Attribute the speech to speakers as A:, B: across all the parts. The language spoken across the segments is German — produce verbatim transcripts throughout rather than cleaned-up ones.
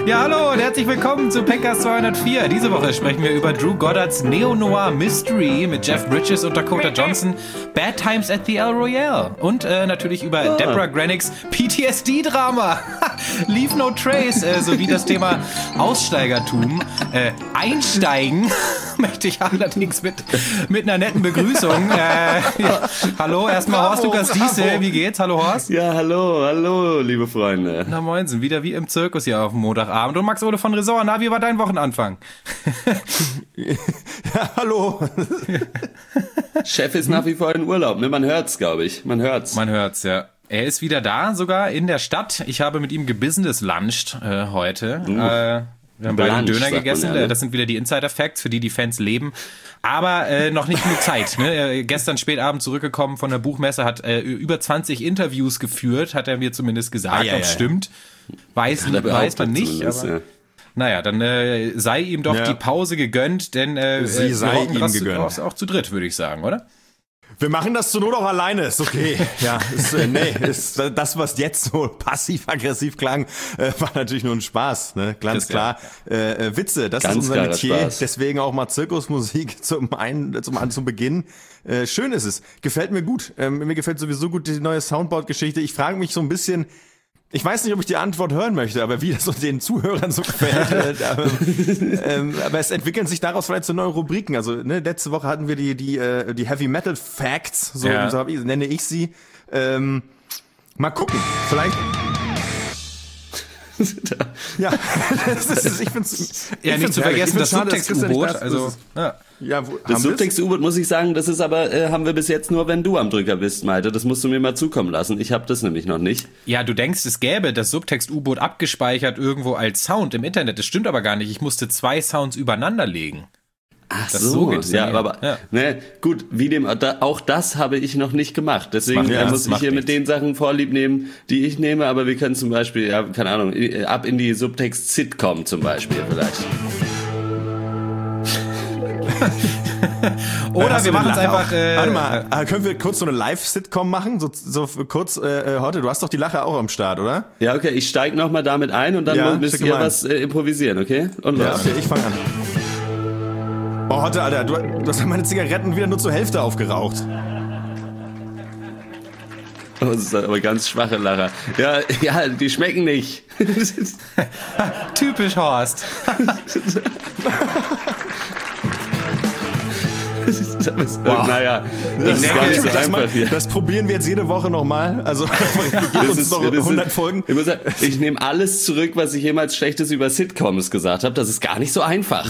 A: Ja, hallo und herzlich willkommen zu Pencast zweihundertvier. Diese Woche sprechen wir über Drew Goddards Neo-Noir Mystery mit Jeff Bridges und Dakota Johnson, Bad Times at the El Royale und äh, natürlich über oh. Deborah Granicks P T S D-Drama Leave No Trace äh, sowie das Thema Aussteigertum. Äh, einsteigen möchte ich allerdings mit, mit einer netten Begrüßung. Äh, ja. Hallo, erstmal bravo, Horst Lukas Diese. Wie geht's? Hallo Horst.
B: Ja, hallo, hallo, liebe Freunde.
A: Na moinsen, wieder wie im Zirkus hier auf dem Montagabend. Und Max Ole von Ressort, na, wie war dein Wochenanfang?
C: Ja, hallo.
B: Chef ist nach wie vor in Urlaub, ne? Man hört's, glaube ich. Man hört's.
A: Man hört's, ja. Er ist wieder da, sogar in der Stadt. Ich habe mit ihm gebusiness-lunched äh, heute. Mhm. Äh, wir haben beide einen Döner gegessen. Man, ja, ne? Das sind wieder die Insider-Facts, für die die Fans leben. Aber äh, noch nicht genug Zeit. Ne? Er, gestern spätabend zurückgekommen von der Buchmesse, hat äh, über zwanzig Interviews geführt, hat er mir zumindest gesagt. Ah, ja, ob ja, stimmt, weiß, ja, weiß man nicht. Aber, ja. Naja, dann äh, sei ihm doch ja. die Pause gegönnt, denn äh,
C: Sie
A: wir
C: sei ihm
A: das
C: gegönnt.
A: Auch, auch zu dritt, würde ich sagen, oder?
C: Wir machen das zur Not auch alleine, ist okay. Ja, ist, äh, nee, ist, das, was jetzt so passiv-aggressiv klang, äh, war natürlich nur ein Spaß, ne? Ganz das klar. Ja. Äh, Witze, das Ganz ist unser Metier. Spaß. Deswegen auch mal Zirkusmusik zum einen, zum, zum Beginn. Äh, schön ist es. Gefällt mir gut. Ähm, mir gefällt sowieso gut die neue Soundboard-Geschichte. Ich frage mich so ein bisschen, ich weiß nicht, ob ich die Antwort hören möchte, aber wie das so den Zuhörern so gefällt. äh, aber, ähm, aber es entwickeln sich daraus vielleicht so neue Rubriken. Also ne, letzte Woche hatten wir die die äh, die Heavy Metal Facts, so, ja. so ich, nenne ich sie. Ähm, mal gucken, vielleicht. Ja, das ist, ich find's,
A: ja,
C: ich
A: nicht zu vergessen, das Subtext-U-Boot. Also,
C: ja. Ja, wo,
B: das Subtext-U-Boot, muss ich sagen, das ist aber, äh, haben wir bis jetzt nur, wenn du am Drücker bist, Malte. Das musst du mir mal zukommen lassen. Ich habe das nämlich noch nicht.
A: Ja, du denkst, es gäbe das Subtext-U-Boot abgespeichert irgendwo als Sound im Internet. Das stimmt aber gar nicht. Ich musste zwei Sounds übereinander legen.
B: Ach das so, so ja, aber ja. Ne, gut, wie dem, da, auch das habe ich noch nicht gemacht. Deswegen ja, muss ich hier nichts. Mit den Sachen Vorlieb nehmen, die ich nehme. Aber wir können zum Beispiel, ja, keine Ahnung, ab in die Subtext-Sitcom zum Beispiel vielleicht.
A: Oder wir machen es einfach. Äh,
C: Warte mal, äh, können wir kurz so eine Live-Sitcom machen? So, so kurz, äh, heute, du hast doch die Lache auch am Start, oder?
B: Ja, okay, ich steig noch mal damit ein und dann ja, müsst ihr was äh, improvisieren, okay? Und
C: ja, okay, ich fange an. Oh, Hotte, Alter, du, du hast meine Zigaretten wieder nur zur Hälfte aufgeraucht.
B: Oh, das ist aber ganz schwache Lacher. Ja, ja, die schmecken nicht.
A: Typisch Horst.
B: Wow. Naja, das ist gar nicht so einfach hier.
C: Das probieren wir jetzt jede Woche nochmal. Also, gib uns noch hundert Folgen.
B: Ich, muss sagen, ich nehme alles zurück, was ich jemals Schlechtes über Sitcoms gesagt habe. Das ist gar nicht so einfach.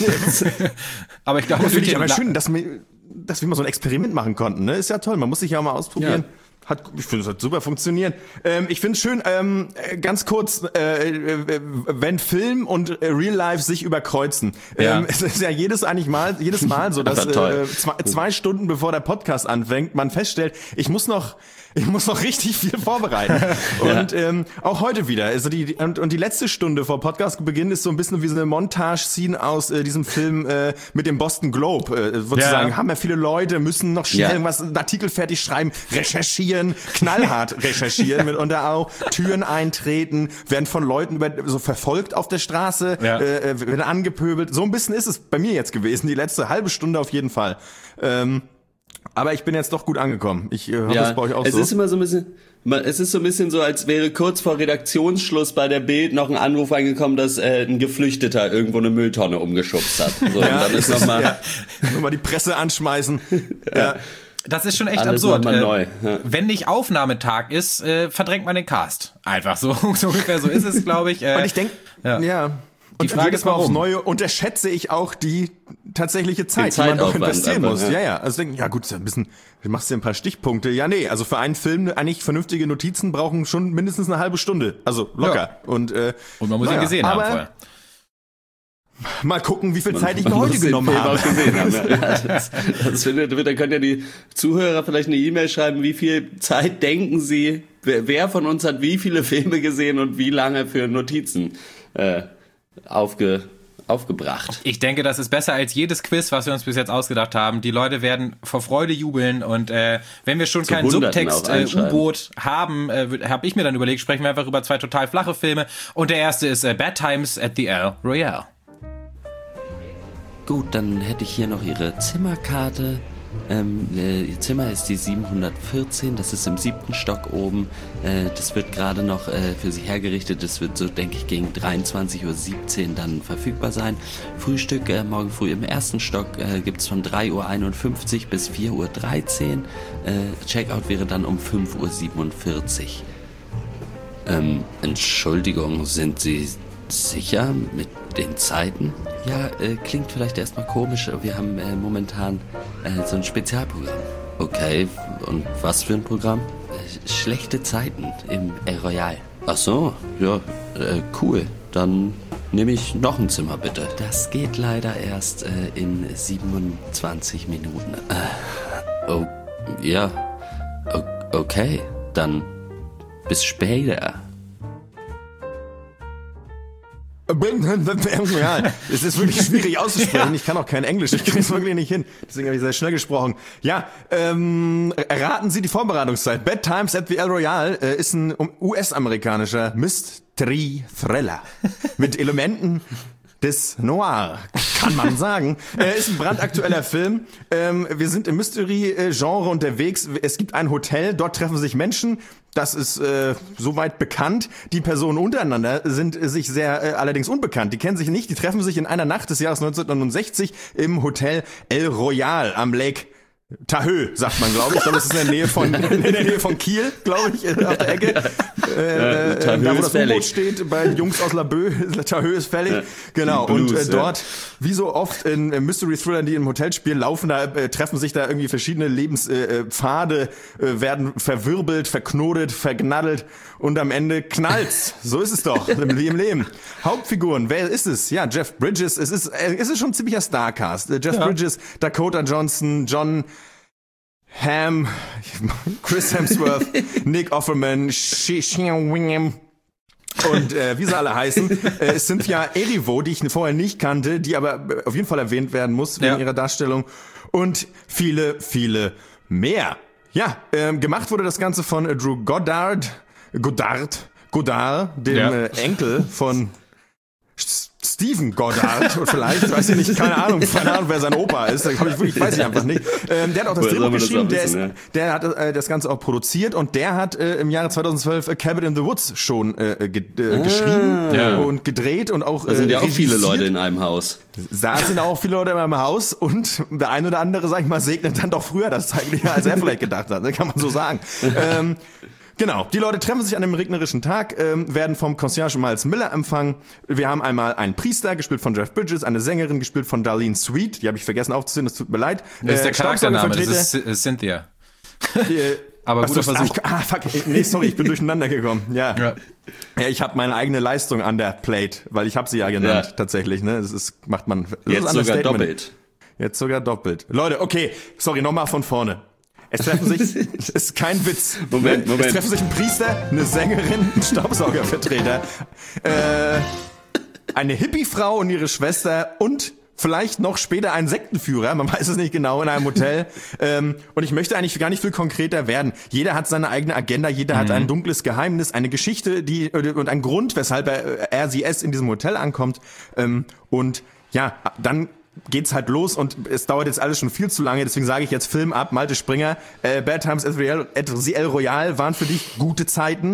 A: Aber ich glaube,
C: das finde ich aber schön, dass wir, dass wir mal so ein Experiment machen konnten. Ne? Ist ja toll. Man muss sich ja auch mal ausprobieren. Ja. Hat, ich finde, es hat super funktioniert. Ähm, ich finde es schön, ähm, ganz kurz, äh, wenn Film und Real Life sich überkreuzen. Ja. Ähm, es ist ja jedes eigentlich mal, jedes Mal so, dass äh, zwei, zwei Stunden bevor der Podcast anfängt, man feststellt, ich muss noch Ich muss noch richtig viel vorbereiten. Und ja. ähm, auch heute wieder. Also die, und, und die letzte Stunde vor Podcastbeginn ist so ein bisschen wie so eine Montage-Scene aus äh, diesem Film äh, mit dem Boston Globe. Äh, sozusagen ja. haben ja viele Leute, müssen noch schnell ja. was, einen Artikel fertig schreiben, recherchieren, knallhart recherchieren, mitunter auch Türen eintreten, werden von Leuten über, so verfolgt auf der Straße, ja. äh, werden angepöbelt. So ein bisschen ist es bei mir jetzt gewesen, die letzte halbe Stunde auf jeden Fall. Ähm, Aber ich bin jetzt doch gut angekommen. Ich äh, hoffe,
B: ja,
C: es bei euch auch
B: es
C: so.
B: Es ist immer so ein bisschen, es ist so ein bisschen so, als wäre kurz vor Redaktionsschluss bei der Bild noch ein Anruf reingekommen, dass äh, ein Geflüchteter irgendwo eine Mülltonne umgeschubst hat. So,
C: ja,
B: und dann ist nochmal
C: ja, noch mal die Presse anschmeißen. ja.
A: ja. Das ist schon echt
B: Alles
A: absurd. Äh,
B: neu. Ja.
A: Wenn nicht Aufnahmetag ist, äh, verdrängt man den Cast. Einfach so. So ungefähr so ist es, glaube ich. Äh,
C: und ich denke, ja. ja.
A: Die Frage
C: jedes
A: ist,
C: Mal
A: warum?
C: aufs Neue unterschätze ich auch die tatsächliche Zeit, die man noch investieren muss. Ja, ja. Also denken, ja gut, ein bisschen, du machst dir ein paar Stichpunkte. Ja, nee, also für einen Film eigentlich vernünftige Notizen brauchen schon mindestens eine halbe Stunde. Also locker. Ja. Und, äh,
A: Und man muss ihn
C: naja,
A: gesehen haben vorher.
C: Mal gucken, wie viel Zeit ich mir heute genommen habe.
B: Auch gesehen haben, ja. das, das findet, dann können ja die Zuhörer vielleicht eine E-Mail schreiben, wie viel Zeit denken sie, wer, wer von uns hat wie viele Filme gesehen und wie lange für Notizen äh, aufge aufgebracht.
A: Ich denke, das ist besser als jedes Quiz, was wir uns bis jetzt ausgedacht haben. Die Leute werden vor Freude jubeln und äh, wenn wir schon Zu keinen Subtext-U-Boot äh, haben, äh, habe ich mir dann überlegt, sprechen wir einfach über zwei total flache Filme und der erste ist äh, Bad Times at the El Royale.
D: Gut, dann hätte ich hier noch Ihre Zimmerkarte. Ähm, äh, Ihr Zimmer ist die siebenhundertvierzehn, das ist im siebten Stock oben. Äh, das wird gerade noch äh, für Sie hergerichtet. Das wird so, denke ich, gegen dreiundzwanzig Uhr siebzehn dann verfügbar sein. Frühstück äh, morgen früh im ersten Stock äh, gibt's von drei Uhr einundfünfzig bis vier Uhr dreizehn. Äh, Checkout wäre dann um fünf Uhr siebenundvierzig. Ähm, Entschuldigung, sind Sie sicher mit den Zeiten? Ja, äh, klingt vielleicht erstmal komisch, aber wir haben äh, momentan äh, so ein Spezialprogramm. Okay, und was für ein Programm? Äh, schlechte Zeiten im El Royale. Ach so, ja, äh, cool. Dann nehme ich noch ein Zimmer, bitte. Das geht leider erst äh, in siebenundzwanzig Minuten. Äh, oh, ja, o- okay, dann bis später.
C: Es ist wirklich schwierig auszusprechen. Ich kann auch kein Englisch. Ich kriege es wirklich nicht hin. Deswegen habe ich sehr schnell gesprochen. Ja, ähm, erraten Sie die Vorbereitungszeit. Bad Times at the El Royale äh, ist ein U S-amerikanischer Mystery-Thriller mit Elementen des Noir, kann man sagen. Äh, ist ein brandaktueller Film. Ähm, wir sind im Mystery-Genre unterwegs. Es gibt ein Hotel, dort treffen sich Menschen. Das ist äh, soweit bekannt. Die Personen untereinander sind äh, sich sehr äh, allerdings unbekannt. Die kennen sich nicht. Die treffen sich in einer Nacht des Jahres neunzehnhundertneunundsechzig im Hotel El Royale am Lake Tahoe, sagt man, glaube ich. Ich glaube, das ist in der Nähe von in der Nähe von Kiel, glaube ich, auf der Ecke. Äh, ja, da, wo das U-Boot steht, bei Jungs aus Laboe, Tahoe ist fällig. Ja, genau, Blues, und äh, dort, ja. wie so oft in äh, Mystery-Thrillern, die im Hotel spielen, laufen da, äh, treffen sich da irgendwie verschiedene Lebenspfade, äh, äh, werden verwirbelt, verknotet, vergnaddelt und am Ende knallt's. So ist es doch im, im Leben. Hauptfiguren, wer ist es? Ja, Jeff Bridges. Es ist, äh, es ist schon ein ziemlicher Starcast. Äh, Jeff ja. Bridges, Dakota Johnson, John Hamm, Chris Hemsworth, Nick Offerman, Wingham und äh, wie sie alle heißen. Äh, Cynthia Erivo, die ich vorher nicht kannte, die aber auf jeden Fall erwähnt werden muss wegen ja. ihrer Darstellung. Und viele, viele mehr. Ja, ähm, gemacht wurde das Ganze von äh, Drew Goddard, Goddard, Goddard, dem ja. äh, Enkel von Stephen Goddard, vielleicht, weiß ich nicht, keine Ahnung, keine Ahnung, wer sein Opa ist, ich, wirklich, weiß ich einfach nicht. Ähm, der hat auch das Drehbuch geschrieben, der, ist, der hat äh, das Ganze auch produziert und der hat äh, im Jahre zweitausendzwölf A Cabin in the Woods schon äh, ge- äh, ah, geschrieben ja. und gedreht und auch
B: Da sind
C: äh,
B: ja auch viele Leute in einem Haus.
C: Da sind auch viele Leute in einem Haus und der ein oder andere, sag ich mal, segnet dann doch früher das Zeitliche, als er vielleicht gedacht hat, ne, kann man so sagen. ähm, Genau, die Leute treffen sich an einem regnerischen Tag, ähm, werden vom Concierge Miles Miller empfangen. Wir haben einmal einen Priester, gespielt von Jeff Bridges, eine Sängerin, gespielt von Darlene Sweet, die habe ich vergessen aufzuzählen, das tut mir leid.
A: Das ist der Charaktername, das ist Cynthia.
C: Äh, Aber guter so, Versuch. Ah, fuck, nee, sorry, ich bin durcheinander gekommen. Ja, ja. ja ich habe meine eigene Leistung an der Plate, weil ich habe sie ja genannt, ja. tatsächlich. Ne, das ist, macht man. Das
B: Jetzt
C: ist
B: sogar doppelt.
C: Jetzt sogar doppelt. Leute, okay, sorry, nochmal von vorne. Es treffen sich, das ist kein Witz.
B: Moment, Moment.
C: Es treffen sich ein Priester, eine Sängerin, ein Staubsaugervertreter, äh, eine Hippie-Frau und ihre Schwester und vielleicht noch später ein Sektenführer, man weiß es nicht genau, in einem Hotel. ähm, und ich möchte eigentlich gar nicht viel konkreter werden. Jeder hat seine eigene Agenda, jeder mhm. hat ein dunkles Geheimnis, eine Geschichte, die und ein Grund, weshalb er, er sie es in diesem Hotel ankommt. Ähm, und ja, dann geht's halt los und es dauert jetzt alles schon viel zu lange, deswegen sage ich jetzt Film ab, Malte Springer. Äh, Bad Times at the El Royale waren für dich gute Zeiten?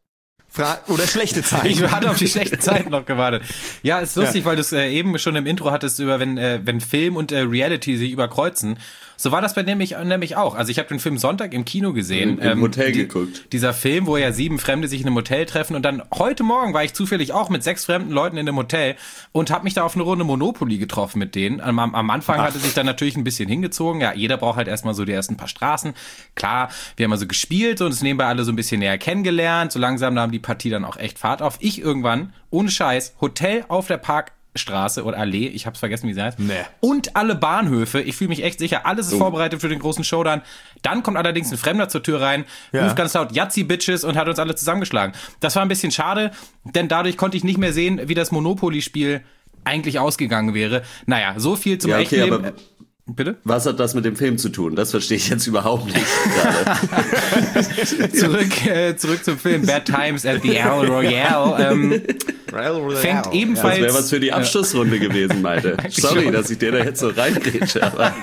C: Fra- oder schlechte Zeiten?
A: Ich hatte auf die schlechten Zeiten noch gewartet. Ja, ist lustig, ja. weil du es äh, eben schon im Intro hattest, über wenn, äh, wenn Film und äh, Reality sich überkreuzen. So war das bei nämlich, nämlich auch. Also ich habe den Film Sonntag im Kino gesehen.
B: Im, im
A: ähm,
B: Hotel
A: die,
B: geguckt.
A: Dieser Film, wo ja sieben Fremde sich in einem Hotel treffen und dann heute Morgen war ich zufällig auch mit sechs fremden Leuten in einem Hotel und habe mich da auf eine Runde Monopoly getroffen mit denen. Am, am Anfang Ach. hatte sich dann natürlich ein bisschen hingezogen. Ja, jeder braucht halt erstmal so die ersten paar Straßen. Klar, wir haben also gespielt und es nebenbei alle so ein bisschen näher kennengelernt. So langsam nahm die Partie dann auch echt Fahrt auf. Ich irgendwann, ohne Scheiß, Hotel auf der Park Straße oder Allee, ich hab's vergessen, wie sie heißt.
C: Nee.
A: Und alle Bahnhöfe, ich fühle mich echt sicher, alles ist oh. vorbereitet für den großen Showdown. Dann kommt allerdings ein Fremder zur Tür rein, ja. ruft ganz laut Yazzi Bitches und hat uns alle zusammengeschlagen. Das war ein bisschen schade, denn dadurch konnte ich nicht mehr sehen, wie das Monopoly-Spiel eigentlich ausgegangen wäre. Naja, so viel zum
B: ja, okay,
A: echten Leben.
B: Aber
A: Bitte?
B: Was hat das mit dem Film zu tun? Das verstehe ich jetzt überhaupt nicht gerade.
A: zurück, äh, zurück zum Film Bad Times at the El Royale. Ähm, fängt ebenfalls...
B: Das wäre was für die Abschlussrunde gewesen, Malte. Sorry, dass ich dir da jetzt so reingrätsche, aber...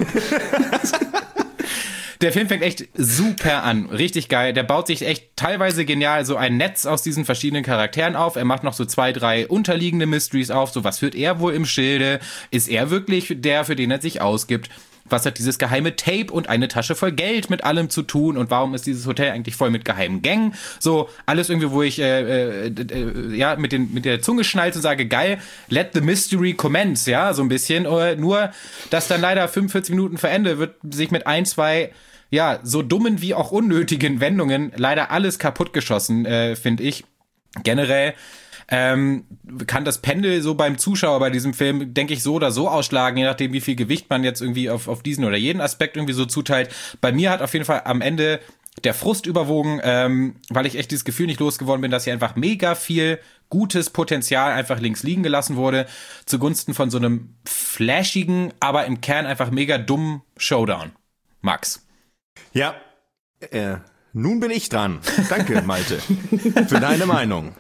A: Der Film fängt echt super an. Richtig geil. Der baut sich echt teilweise genial so ein Netz aus diesen verschiedenen Charakteren auf. Er macht noch so zwei, drei unterliegende Mysteries auf. So, was führt er wohl im Schilde? Ist er wirklich der, für den er sich ausgibt? Was hat dieses geheime Tape und eine Tasche voll Geld mit allem zu tun? Und warum ist dieses Hotel eigentlich voll mit geheimen Gängen? So, alles irgendwie, wo ich äh, äh, äh, ja mit, den, mit der Zunge schnalze und sage, geil, let the mystery commence, ja, so ein bisschen. Äh, nur, dass dann leider fünfundvierzig Minuten vor Ende wird sich mit ein, zwei ja, so dummen wie auch unnötigen Wendungen leider alles kaputtgeschossen, äh, finde ich. Generell ähm, kann das Pendel so beim Zuschauer bei diesem Film, denke ich, so oder so ausschlagen, je nachdem, wie viel Gewicht man jetzt irgendwie auf, auf diesen oder jeden Aspekt irgendwie so zuteilt. Bei mir hat auf jeden Fall am Ende der Frust überwogen, ähm, weil ich echt dieses Gefühl nicht losgeworden bin, dass hier einfach mega viel gutes Potenzial einfach links liegen gelassen wurde, zugunsten von so einem flashigen, aber im Kern einfach mega dummen Showdown. Max.
C: Ja, äh, nun bin ich dran. Danke, Malte, für deine Meinung.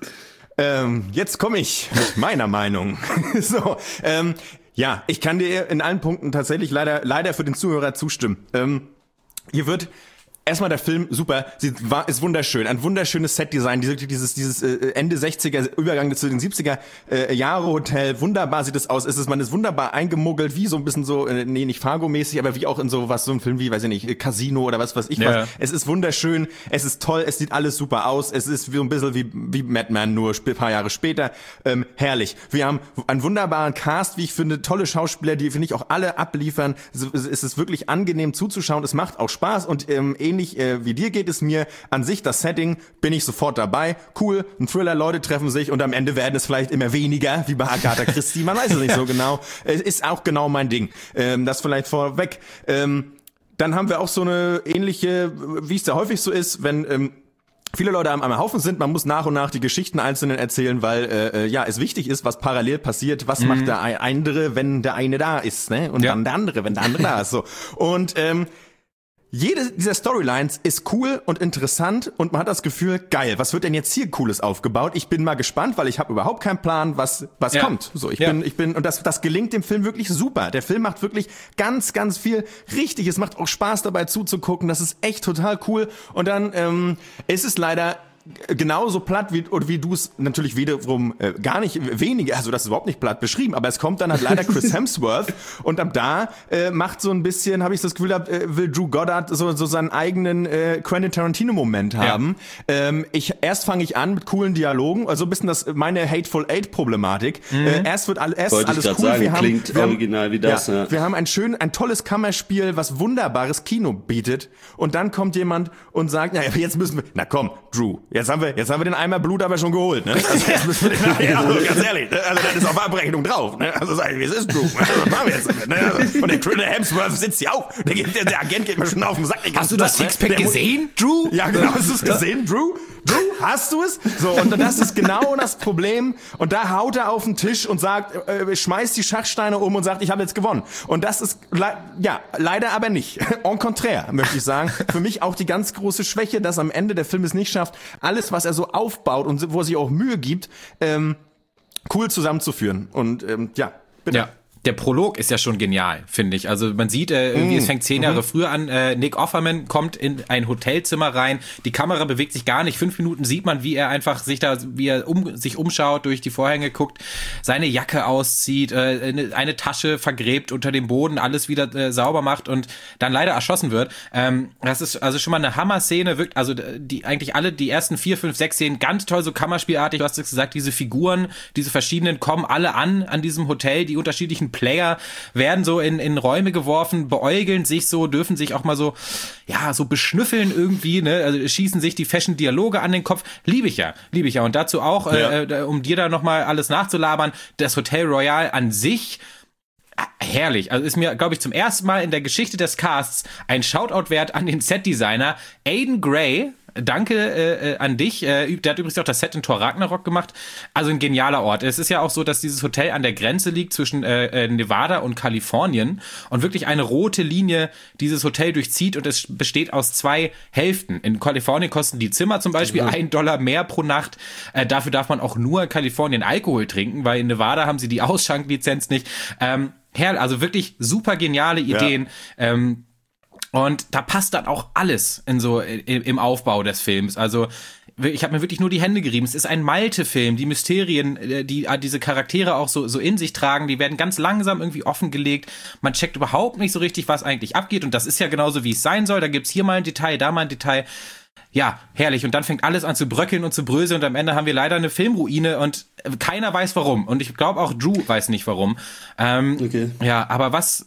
C: Ähm, jetzt komme ich mit meiner Meinung. so, ähm, ja, ich kann dir in allen Punkten tatsächlich leider, leider für den Zuhörer zustimmen. Ähm, hier wird erstmal der Film super, sie war, ist wunderschön, ein wunderschönes Setdesign, dieses, dieses, dieses äh, Ende sechziger, Übergang zu den siebziger äh, Jahre Hotel, wunderbar sieht es aus, es ist, man ist wunderbar eingemuggelt, wie so ein bisschen so, äh, nee, nicht Fargo-mäßig, aber wie auch in so was, so ein Film wie, weiß ich nicht, Casino oder was weiß ich ja. was. Es ist wunderschön, es ist toll, es sieht alles super aus, es ist wie ein bisschen wie, wie Madman, nur ein paar Jahre später, ähm, herrlich. Wir haben einen wunderbaren Cast, wie ich finde, tolle Schauspieler, die, finde ich, auch alle abliefern, es, es ist wirklich angenehm zuzuschauen, es macht auch Spaß und ähm, ähnlich äh, wie dir geht es mir, an sich das Setting, bin ich sofort dabei, cool, ein Thriller, Leute treffen sich und am Ende werden es vielleicht immer weniger, wie bei Agatha Christie, man weiß es nicht so genau, es ist auch genau mein Ding, ähm, das vielleicht vorweg. Ähm, dann haben wir auch so eine ähnliche, wie es da häufig so ist, wenn ähm, viele Leute am, am Haufen sind, man muss nach und nach die Geschichten einzelnen erzählen, weil äh, ja es wichtig ist, was parallel passiert, was mhm. macht der andere, wenn der eine da ist, ne? Und ja. dann der andere, wenn der andere da ist, so. Und ähm, jede dieser Storylines ist cool und interessant und man hat das Gefühl, geil, was wird denn jetzt hier Cooles aufgebaut? Ich bin mal gespannt, weil ich habe überhaupt keinen Plan, was was ja. kommt. So, ich ja. bin ich bin und das das gelingt dem Film wirklich super. Der Film macht wirklich ganz ganz viel richtig. Es macht auch Spaß dabei zuzugucken. Das ist echt total cool. Und dann ähm, ist es leider genauso platt wie oder wie du es natürlich wiederum äh, gar nicht weniger, also das ist überhaupt nicht platt beschrieben, aber es kommt dann halt leider Chris Hemsworth und ab da äh, macht so ein bisschen, habe ich das Gefühl, äh, will Drew Goddard so so seinen eigenen äh, Quentin Tarantino Moment haben. Ja. Ähm, ich erst fange ich an mit coolen Dialogen, also ein bisschen das meine Hateful Eight Problematik.
B: Mhm.
C: Äh, erst wird all, erst
B: Wollte
C: alles
B: ich
C: cool,
B: sagen,
C: wir haben,
B: klingt
C: wir haben,
B: original wie das.
C: Ja,
B: ja.
C: Wir haben ein schön, ein tolles Kammerspiel, was wunderbares Kino bietet und dann kommt jemand und sagt, na jetzt müssen wir, na komm, Drew, jetzt haben wir Jetzt haben wir den Eimer Blut aber schon geholt, ne? Also jetzt müssen wir den, ja, also ganz ehrlich, ne? Also das ist auf Abrechnung drauf, ne? Also sag ich, wie es ist, Drew. Also, was machen wir jetzt damit, ne? Also, und der Chris Hemsworth sitzt hier auch. Der, der, der Agent geht mir schon auf den Sack.
A: Hast du das Sixpack gesehen, Drew?
C: Ja, genau, hast du es gesehen, Drew? Drew, hast du es? So, und das ist genau das Problem. Und da haut er auf den Tisch und sagt, äh, schmeißt die Schachsteine um und sagt, ich habe jetzt gewonnen. Und das ist, le- ja, leider aber nicht. En contraire, möchte ich sagen. Für mich auch die ganz große Schwäche, dass am Ende der Film es nicht schafft, alles, was er so aufbaut und wo er sich auch Mühe gibt, ähm, cool zusammenzuführen. Und ähm, ja, bitte.
A: Ja. Der Prolog ist ja schon genial, finde ich. Also man sieht, äh, irgendwie, mm. es fängt zehn Jahre mm. früher an. Äh, Nick Offerman kommt in ein Hotelzimmer rein. Die Kamera bewegt sich gar nicht. Fünf Minuten sieht man, wie er einfach sich da, wie er um, sich umschaut, durch die Vorhänge guckt, seine Jacke auszieht, äh, eine, eine Tasche vergräbt unter dem Boden, alles wieder äh, sauber macht und dann leider erschossen wird. Ähm, das ist also schon mal eine Hammer-Szene. Wirkt also die eigentlich alle die ersten vier, fünf, sechs Szenen ganz toll, so kammerspielartig. Du hast es gesagt, diese Figuren, diese verschiedenen kommen alle an an diesem Hotel, die unterschiedlichen Player werden so in, in Räume geworfen, beäugeln sich so, dürfen sich auch mal so, ja, so beschnüffeln irgendwie, ne, also schießen sich die fashion Dialoge an den Kopf. Liebe ich ja, liebe ich ja. Und dazu auch, ja. äh, um dir da nochmal alles nachzulabern, das Hotel Royale an sich, herrlich. Also ist mir, glaube ich, zum ersten Mal in der Geschichte des Casts ein Shoutout wert an den Setdesigner Aidan Gray. danke äh, an dich. Äh, der hat übrigens auch das Set in Thor Ragnarok gemacht. Also ein genialer Ort. Es ist ja auch so, dass dieses Hotel an der Grenze liegt zwischen äh, Nevada und Kalifornien und wirklich eine rote Linie dieses Hotel durchzieht und es besteht aus zwei Hälften. In Kalifornien kosten die Zimmer zum Beispiel ja. ein Dollar mehr pro Nacht. Äh, dafür darf man auch nur in Kalifornien Alkohol trinken, weil in Nevada haben sie die Ausschanklizenz nicht. Ähm, Herr, also wirklich super geniale Ideen. Ja. Ähm, Und da passt dann auch alles in so im Aufbau des Films. Also ich habe mir wirklich nur die Hände gerieben. Es ist ein Malte-Film. Die Mysterien, die diese Charaktere auch so so in sich tragen, die werden ganz langsam irgendwie offengelegt. Man checkt überhaupt nicht so richtig, was eigentlich abgeht. Und das ist ja genauso, wie es sein soll. Da gibt's hier mal ein Detail, da mal ein Detail. Ja, herrlich. Und dann fängt alles an zu bröckeln und zu bröseln. Und am Ende haben wir leider eine Filmruine und keiner weiß warum. Und ich glaube auch Drew weiß nicht warum. Ähm, okay. Ja, aber was...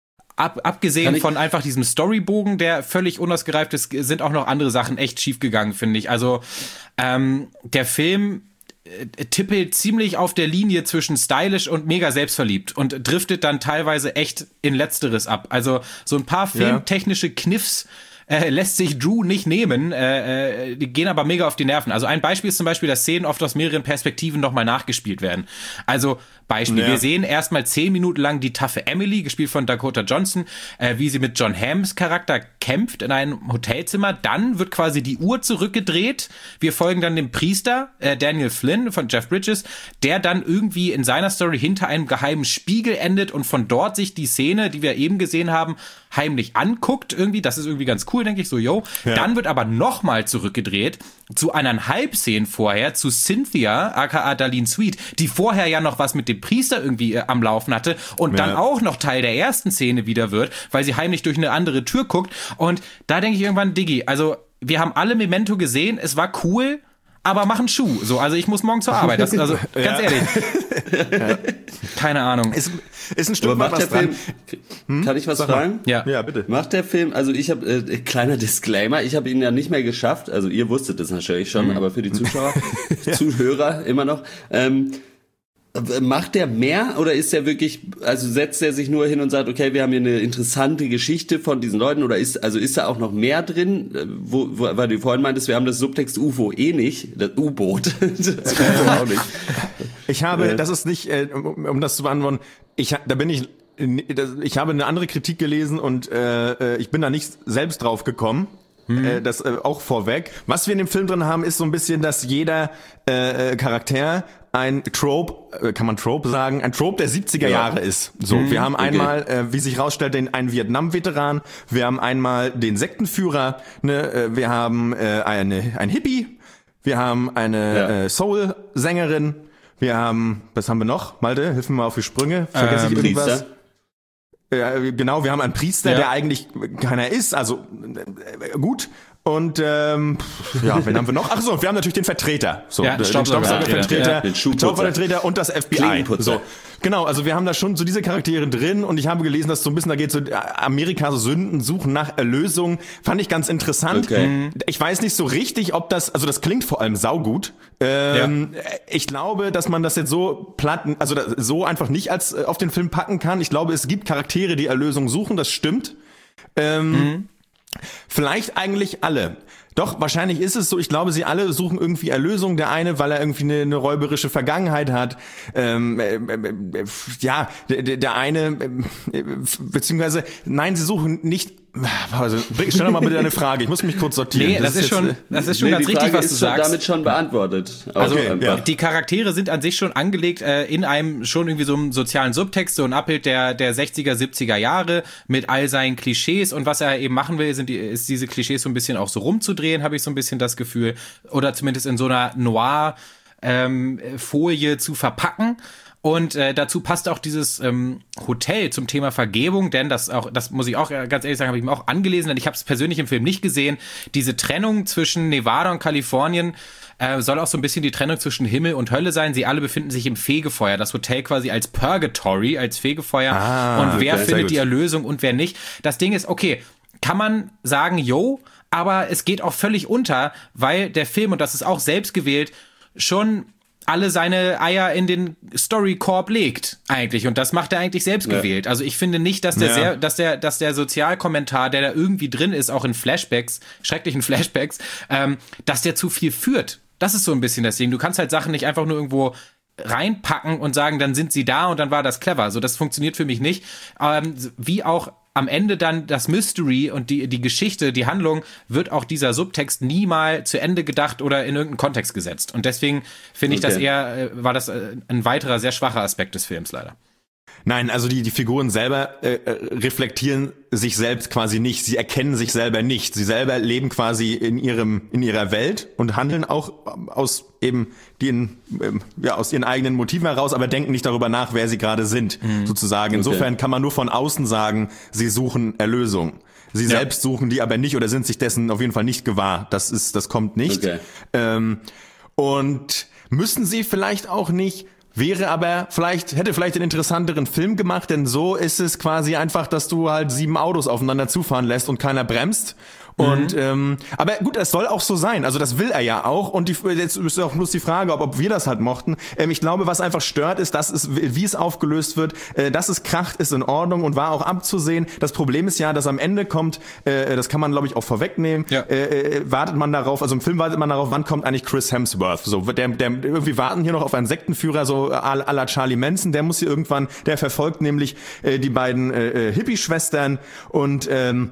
A: Ab, abgesehen von einfach diesem Storybogen, der völlig unausgereift ist, sind auch noch andere Sachen echt schief gegangen, finde ich. Also ähm, der Film äh, tippelt ziemlich auf der Linie zwischen stylisch und mega selbstverliebt und driftet dann teilweise echt in Letzteres ab. Also so ein paar filmtechnische Kniffs Äh, lässt sich Drew nicht nehmen, äh, äh, die gehen aber mega auf die Nerven. Also ein Beispiel ist zum Beispiel, dass Szenen oft aus mehreren Perspektiven nochmal nachgespielt werden. Also Beispiel, ja. wir sehen erstmal zehn Minuten lang die taffe Emily, gespielt von Dakota Johnson, äh, wie sie mit John Hams Charakter kämpft in einem Hotelzimmer. Dann wird quasi die Uhr zurückgedreht. Wir folgen dann dem Priester, äh, Daniel Flynn von Jeff Bridges, der dann irgendwie in seiner Story hinter einem geheimen Spiegel endet und von dort sich die Szene, die wir eben gesehen haben, heimlich anguckt irgendwie. Das ist irgendwie ganz cool, denke ich so, yo. Ja. Dann wird aber nochmal zurückgedreht zu eineinhalb Szenen vorher, zu Cynthia, aka Darlene Sweet, die vorher ja noch was mit dem Priester irgendwie äh, am Laufen hatte und ja. dann auch noch Teil der ersten Szene wieder wird, weil sie heimlich durch eine andere Tür guckt. Und da denke ich irgendwann, Diggi, also wir haben alle Memento gesehen, es war cool, aber mach einen Schuh. So, also ich muss morgen zur Arbeit. Das, also ganz ja. ehrlich. Ja. Keine Ahnung.
C: Ist, ist ein Stück weit was dran.
B: Hm? Kann ich was Sag fragen?
C: Ja. ja, bitte.
B: Macht der Film, also ich habe, äh, kleiner Disclaimer, ich habe ihn ja nicht mehr geschafft, also ihr wusstet das natürlich schon, mhm. aber für die Zuschauer, ja. Zuhörer immer noch, ähm, macht der mehr oder ist der wirklich, also setzt er sich nur hin und sagt, okay, wir haben hier eine interessante Geschichte von diesen Leuten oder ist, also ist da auch noch mehr drin, wo, wo weil du vorhin meintest, wir haben das Subtext U F O eh nicht, das U-Boot. Das U F O auch nicht.
C: Ich habe, das ist nicht, äh, um, um das zu beantworten, ich, da bin ich, ich habe eine andere Kritik gelesen und äh, ich bin da nicht selbst drauf gekommen. Mhm. Äh, das äh, auch vorweg. Was wir in dem Film drin haben, ist so ein bisschen, dass jeder äh, Charakter ein Trope, äh, kann man Trope sagen, ein Trope der siebziger ja. Jahre ist. So, mhm. wir haben einmal, okay. äh, wie sich rausstellt, den einen Vietnam-Veteran, wir haben einmal den Sektenführer, ne, äh, wir haben äh, eine ein Hippie, wir haben eine ja. äh, Soul-Sängerin, wir haben, was haben wir noch? Malte, hilf mir mal auf die Sprünge. Vergesse ähm, ich irgendwas? Priester. Ja, genau, wir haben einen Priester, ja. der eigentlich keiner ist, also äh, gut. Und ähm, ja, wen haben wir noch? Ach so, wir haben natürlich den Vertreter. So,
A: ja,
C: den
A: Staubsaugervertreter,
C: ja, den Staubsaugervertreter und das F B I. So, genau, also wir haben da schon so diese Charaktere drin und ich habe gelesen, dass so ein bisschen da geht so Amerikas Sünden suchen nach Erlösung. Fand ich ganz interessant. Okay. Ich weiß nicht so richtig, ob das, also das klingt vor allem saugut. Ähm, ja. Ich glaube, dass man das jetzt so platt, also so einfach nicht als auf den Film packen kann. Ich glaube, es gibt Charaktere, die Erlösung suchen, das stimmt. Ähm, mhm. Vielleicht eigentlich alle. Doch, wahrscheinlich ist es so. Ich glaube, sie alle suchen irgendwie Erlösung. Der eine, weil er irgendwie eine, eine räuberische Vergangenheit hat. Ähm, äh, äh, ja, der, der eine, äh, beziehungsweise, nein, sie suchen nicht. Also, stell doch mal bitte eine Frage. Ich muss mich kurz sortieren.
A: Nee, das, das ist schon, das ist schon nee, ganz richtig, was du
B: ist
A: sagst.
B: Damit schon beantwortet.
A: Also, okay, ja. Die Charaktere sind an sich schon angelegt äh, in einem schon irgendwie so einem sozialen Subtext, so ein Abbild der der sechziger, siebziger Jahre mit all seinen Klischees und was er eben machen will, sind die, ist diese Klischees so ein bisschen auch so rumzudrehen, habe ich so ein bisschen das Gefühl, oder zumindest in so einer Noir ähm, Folie zu verpacken. Und äh, dazu passt auch dieses ähm, Hotel zum Thema Vergebung, denn das auch, das muss ich auch ganz ehrlich sagen, habe ich mir auch angelesen, denn ich habe es persönlich im Film nicht gesehen. Diese Trennung zwischen Nevada und Kalifornien äh, soll auch so ein bisschen die Trennung zwischen Himmel und Hölle sein. Sie alle befinden sich im Fegefeuer. Das Hotel quasi als Purgatory, als Fegefeuer. Ah, und wer okay, findet die Erlösung und wer nicht. Das Ding ist, okay, kann man sagen, yo, aber es geht auch völlig unter, weil der Film, und das ist auch selbst gewählt, schon alle seine Eier in den Story-Korb legt, eigentlich. Und das macht er eigentlich selbst ja. gewählt. Also ich finde nicht, dass der, ja. sehr, dass der, dass der Sozialkommentar, der da irgendwie drin ist, auch in Flashbacks, schrecklichen Flashbacks, ähm, dass der zu viel führt. Das ist so ein bisschen das Ding. Du kannst halt Sachen nicht einfach nur irgendwo reinpacken und sagen, dann sind sie da und dann war das clever. So, das funktioniert für mich nicht. Ähm, wie auch am Ende dann das Mystery und die, die Geschichte, die Handlung, wird auch dieser Subtext nie mal zu Ende gedacht oder in irgendeinen Kontext gesetzt. Und deswegen finde ich okay. das eher, äh, war das äh, ein weiterer, sehr schwacher Aspekt des Films leider.
C: Nein, also die, die Figuren selber äh, reflektieren sich selbst quasi nicht. Sie erkennen sich selber nicht. Sie selber leben quasi in ihrem, in ihrer Welt und handeln auch aus eben den, ähm, ja, aus ihren eigenen Motiven heraus, aber denken nicht darüber nach, wer sie gerade sind, mhm. sozusagen. Insofern okay. kann man nur von außen sagen, sie suchen Erlösung. Sie ja. selbst suchen die aber nicht oder sind sich dessen auf jeden Fall nicht gewahr. Das ist, das kommt nicht. Okay. Ähm, und müssen sie vielleicht auch nicht. Wäre aber vielleicht, hätte vielleicht einen interessanteren Film gemacht, denn so ist es quasi einfach, dass du halt sieben Autos aufeinander zufahren lässt und keiner bremst. Und mhm. ähm, aber gut, das soll auch so sein. Also das will er ja auch. Und die, jetzt ist auch bloß die Frage, ob, ob wir das halt mochten. Ähm, ich glaube, was einfach stört, ist, dass es, wie es aufgelöst wird, äh, dass es kracht, ist in Ordnung und war auch abzusehen. Das Problem ist ja, dass am Ende kommt, äh, das kann man glaube ich auch vorwegnehmen, ja. äh, äh, wartet man darauf, also im Film wartet man darauf, wann kommt eigentlich Chris Hemsworth? So, der, der irgendwie warten hier noch auf einen Sektenführer, so à la Charlie Manson. Der muss hier irgendwann, der verfolgt nämlich äh, die beiden äh, Hippie-Schwestern und ähm,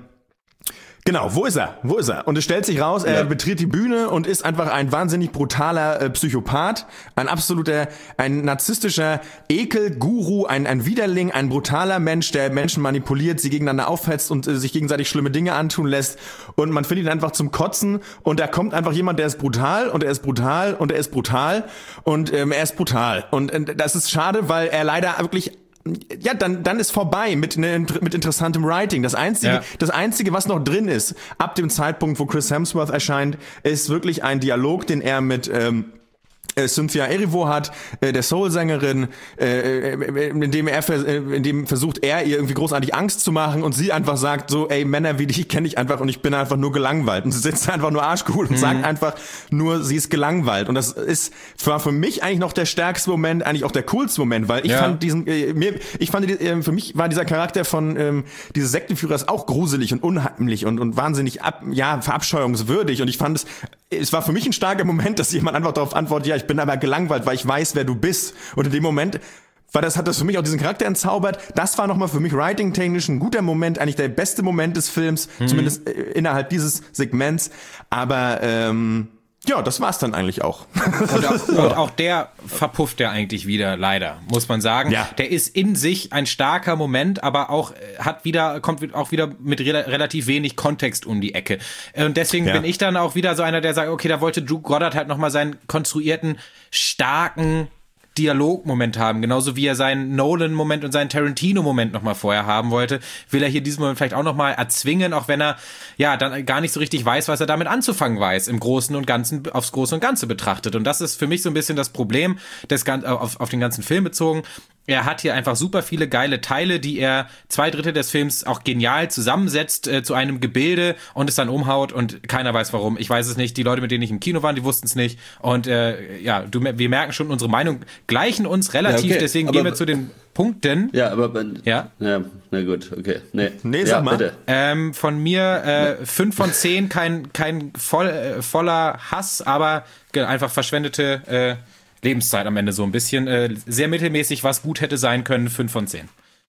C: genau, wo ist er? Wo ist er? Und es stellt sich raus, er ja. betritt die Bühne und ist einfach ein wahnsinnig brutaler äh, Psychopath, ein absoluter, ein narzisstischer Ekel-Guru, ein, ein Widerling, ein brutaler Mensch, der Menschen manipuliert, sie gegeneinander aufhetzt und äh, sich gegenseitig schlimme Dinge antun lässt. Und man findet ihn einfach zum Kotzen und da kommt einfach jemand, der ist brutal und er ist brutal und er ist brutal und ähm, er ist brutal. Und äh, das ist schade, weil er leider wirklich ja, dann dann ist vorbei mit ne, mit interessantem Writing. Das einzige ja. das einzige, was noch drin ist, ab dem Zeitpunkt, wo Chris Hemsworth erscheint, ist wirklich ein Dialog, den er mit ähm, Cynthia Erivo hat, äh, der Soul-Sängerin, äh, in dem er, in dem versucht er ihr irgendwie großartig Angst zu machen und sie einfach sagt so, ey, Männer wie dich kenne ich einfach und ich bin einfach nur gelangweilt. Und sie sitzt einfach nur arschcool und mhm. sagt einfach nur, sie ist gelangweilt. Und das ist war für mich eigentlich noch der stärkste Moment, eigentlich auch der coolste Moment, weil ich ja. fand diesen, äh, mir, ich fand, äh, für mich war dieser Charakter von ähm, dieses Sektenführers auch gruselig und unheimlich und und wahnsinnig ab, ja verabscheuungswürdig. Und ich fand es, es war für mich ein starker Moment, dass jemand einfach darauf antwortet, ja, ich bin aber gelangweilt, weil ich weiß, wer du bist. Und in dem Moment war das, hat das für mich auch diesen Charakter entzaubert. Das war nochmal für mich writing-technisch ein guter Moment, eigentlich der beste Moment des Films, mhm. zumindest innerhalb dieses Segments. Aber ähm, ja, das war's dann eigentlich auch.
A: Und auch, und auch der verpufft ja eigentlich wieder, leider, muss man sagen. Ja. Der ist in sich ein starker Moment, aber auch hat wieder, kommt auch wieder mit re- relativ wenig Kontext um die Ecke. Und deswegen ja. bin ich dann auch wieder so einer, der sagt, okay, da wollte Drew Goddard halt nochmal seinen konstruierten, starken Dialogmoment haben, genauso wie er seinen Nolan-Moment und seinen Tarantino-Moment nochmal vorher haben wollte, will er hier diesen Moment vielleicht auch nochmal erzwingen, auch wenn er ja dann gar nicht so richtig weiß, was er damit anzufangen weiß, im Großen und Ganzen, aufs Große und Ganze betrachtet. Und das ist für mich so ein bisschen das Problem, des, auf, auf den ganzen Film bezogen. Er hat hier einfach super viele geile Teile, die er zwei Drittel des Films auch genial zusammensetzt äh, zu einem Gebilde und es dann umhaut und keiner weiß warum. Ich weiß es nicht. Die Leute, mit denen ich im Kino war, die wussten es nicht. Und äh, ja, du, wir merken schon, unsere Meinung gleichen uns relativ. Ja, okay. Deswegen aber, gehen wir zu den Punkten.
B: Ja, aber
A: ja,
B: ja, na gut, okay. Nee,
C: nee
B: ja,
C: sag mal.
B: Bitte.
A: Ähm, von mir äh, fünf von zehn, kein kein voll, äh, voller Hass, aber einfach verschwendete äh, Lebenszeit am Ende so ein bisschen. Äh, sehr mittelmäßig, was gut hätte sein können, fünf von zehn.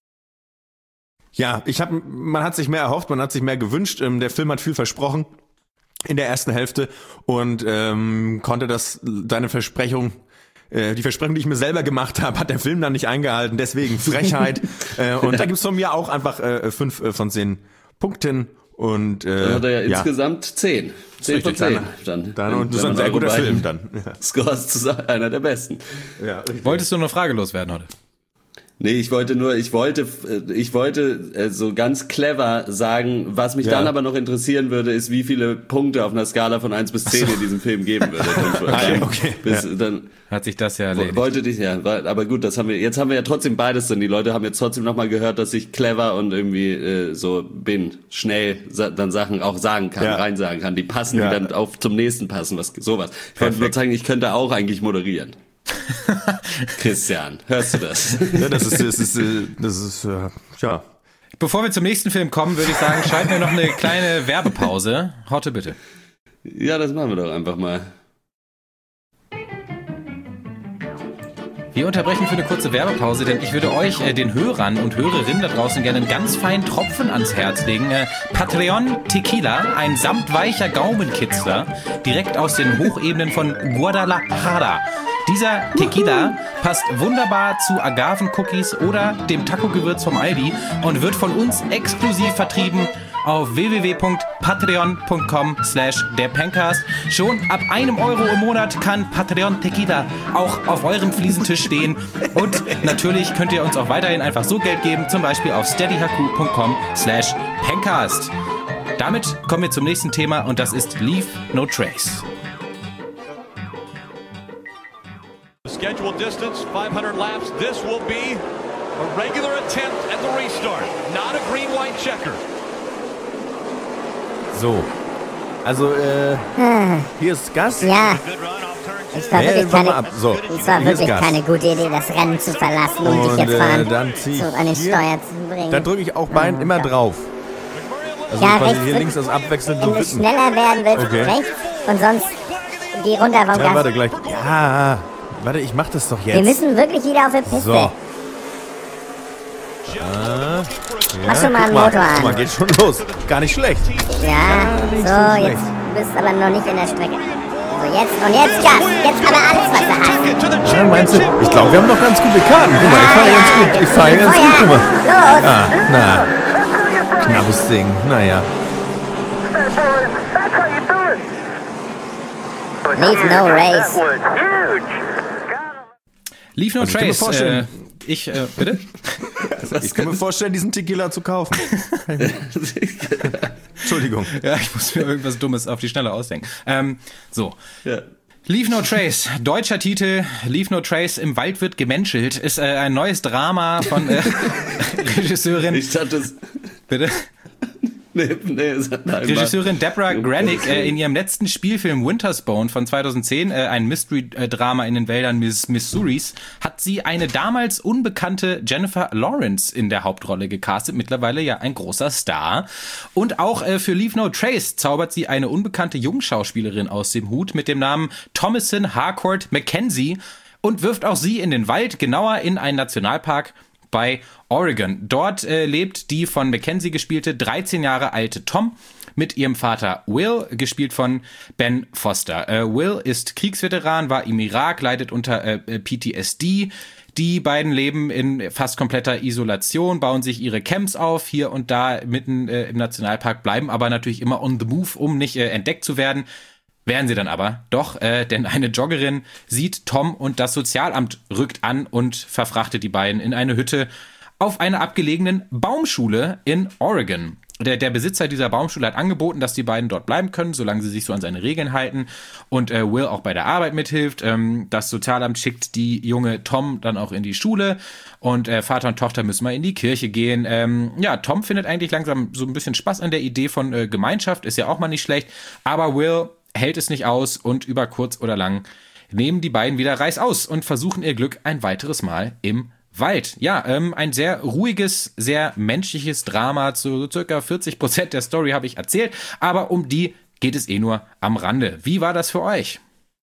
C: Ja, ich hab, man hat sich mehr erhofft, man hat sich mehr gewünscht. Ähm, der Film hat viel versprochen in der ersten Hälfte und ähm, konnte das, deine Versprechung, äh, die Versprechung, die ich mir selber gemacht habe, hat der Film dann nicht eingehalten. Deswegen Frechheit. äh, und da gibt's von mir auch einfach äh, fünf äh, von zehn Punkten. Und äh,
B: dann hat er ja,
C: ja.
B: insgesamt zehn. zehn von zehn.
C: Dann, dann, und das ist ein sehr guter Film dann.
B: Ja. Scores zu sein, einer der besten.
A: Ja, wolltest du eine Frage loswerden heute?
B: Nee, ich wollte nur, ich wollte, ich wollte äh, so ganz clever sagen, was mich ja. dann aber noch interessieren würde, ist, wie viele Punkte auf einer Skala von eins bis zehn in diesem Film geben würde. Dann,
C: ah, ja, okay.
B: bis,
C: ja.
B: dann
A: hat sich das ja erledigt.
B: Wollte dich, ja, aber gut, das haben wir, jetzt haben wir ja trotzdem beides drin. Die Leute haben jetzt trotzdem nochmal gehört, dass ich clever und irgendwie äh, so bin, schnell sa- dann Sachen auch sagen kann, ja. reinsagen kann, die passen, ja. die dann auf zum nächsten passen, was sowas. Ich wollte nur zeigen, ich könnte auch eigentlich moderieren. Christian, hörst du das?
C: Ja, das ist, das ist, das ist, äh, ja.
A: Bevor wir zum nächsten Film kommen, würde ich sagen, schalten wir noch eine kleine Werbepause. Horte, bitte.
B: Ja, das machen wir doch einfach mal.
A: Wir unterbrechen für eine kurze Werbepause, denn ich würde euch, äh, den Hörern und Hörerinnen da draußen, gerne einen ganz feinen Tropfen ans Herz legen. Äh, Patreon Tequila, ein samtweicher Gaumenkitzler, direkt aus den Hochebenen von Guadalajara. Dieser Tequila passt wunderbar zu Agaven-Cookies oder dem Taco-Gewürz vom Aldi und wird von uns exklusiv vertrieben auf w w w punkt patreon punkt com slash der Pencast. Schon ab einem Euro im Monat kann Patreon Tequila auch auf eurem Fliesentisch stehen. Und natürlich könnt ihr uns auch weiterhin einfach so Geld geben, zum Beispiel auf steadyhq punkt com slash Pencast. Damit kommen wir zum nächsten Thema und das ist Leave No Trace.
E: Scheduled distance, five hundred laps. This will be a regular attempt at the restart, not a green-white checker.
C: So, also äh, hier ist Gas.
F: Ja, es war
C: Nee,
F: wirklich
C: warte mal
F: keine,
C: ab. So,
F: es war
C: hier ist
F: wirklich
C: Gas.
F: keine gute Idee, das Rennen zu verlassen und,
C: Und,
F: dich jetzt
C: äh,
F: fahren
C: dann zieh ich
F: so an den
C: hier.
F: Steuer zu bringen.
C: Da drücke ich auch beiden
F: Oh,
C: immer
F: ja.
C: drauf. Also
F: Ja,
C: quasi
F: rechts
C: hier
F: wird-
C: links das abwechselnde
F: Wenn du
C: Wippen.
F: schneller werden willst,
C: Okay.
F: rechts und sonst geh runter vom
C: Ja,
F: Gas.
C: warte gleich. Ja, warte, ich mach das doch jetzt.
F: Wir müssen wirklich wieder auf die Piste.
C: So. Ah,
F: Mach schon mal
C: guck
F: einen
C: mal,
F: Motor
C: guck mal,
F: an.
C: geht schon los. Gar nicht schlecht.
F: Ja,
C: nicht
F: so,
C: so schlecht.
F: jetzt bist du aber noch nicht in der Strecke. So, jetzt und jetzt Gas. Jetzt aber alles, was du hast.
C: Ja, meinst du? Ich glaube, wir haben noch ganz gute Karten. Guck mal, ich fahre ganz gut. Ich fahre ganz gut, guck mal.
F: Los!
C: Ah, na. Knappes Ding. Naja.
F: Leave no race.
A: Leave No
C: Also ich kann mir
A: Trace.
C: vorstellen-
A: Äh, ich, äh, bitte?
C: Ich kann mir vorstellen, diesen Tequila zu kaufen. Entschuldigung.
A: Ja, ich muss mir irgendwas Dummes auf die Schnelle ausdenken. Ähm, so.
B: Ja.
A: Leave No Trace, deutscher Titel, Leave No Trace, im Wald wird gemenschelt, ist äh, ein neues Drama von äh, Regisseurin,
B: Ich dachte, das.
A: bitte?
B: Nee, nee, es hat nein,
A: Regisseurin Deborah Granick äh, in ihrem letzten Spielfilm Winter's Bone von zweitausendzehn, äh, ein Mystery-Drama in den Wäldern Miss Missouris, hat sie eine damals unbekannte Jennifer Lawrence in der Hauptrolle gecastet, mittlerweile ja ein großer Star. Und auch äh, für Leave No Trace zaubert sie eine unbekannte Jungschauspielerin aus dem Hut mit dem Namen Thomasin Harcourt Mackenzie und wirft auch sie in den Wald, genauer in einen Nationalpark bei Oregon. Dort äh, lebt die von Mackenzie gespielte dreizehn Jahre alte Tom mit ihrem Vater Will, gespielt von Ben Foster. Äh, Will ist Kriegsveteran, war im Irak, leidet unter äh, P T S D. Die beiden leben in fast kompletter Isolation, bauen sich ihre Camps auf, hier und da mitten äh, im Nationalpark, bleiben aber natürlich immer on the move, um nicht äh, entdeckt zu werden. Wären sie dann aber. Doch, äh, denn eine Joggerin sieht Tom und das Sozialamt rückt an und verfrachtet die beiden in eine Hütte auf einer abgelegenen Baumschule in Oregon. Der, der Besitzer dieser Baumschule hat angeboten, dass die beiden dort bleiben können, solange sie sich so an seine Regeln halten und äh, Will auch bei der Arbeit mithilft. Ähm, das Sozialamt schickt die junge Tom dann auch in die Schule und äh, Vater und Tochter müssen mal in die Kirche gehen. Ähm, ja, Tom findet eigentlich langsam so ein bisschen Spaß an der Idee von äh, Gemeinschaft, ist ja auch mal nicht schlecht, aber Will hält es nicht aus und über kurz oder lang nehmen die beiden wieder reißaus und versuchen ihr Glück ein weiteres Mal im Wald. Ja, ähm, ein sehr ruhiges, sehr menschliches Drama, zu so circa vierzig Prozent der Story habe ich erzählt, aber um die geht es eh nur am Rande. Wie war das für euch?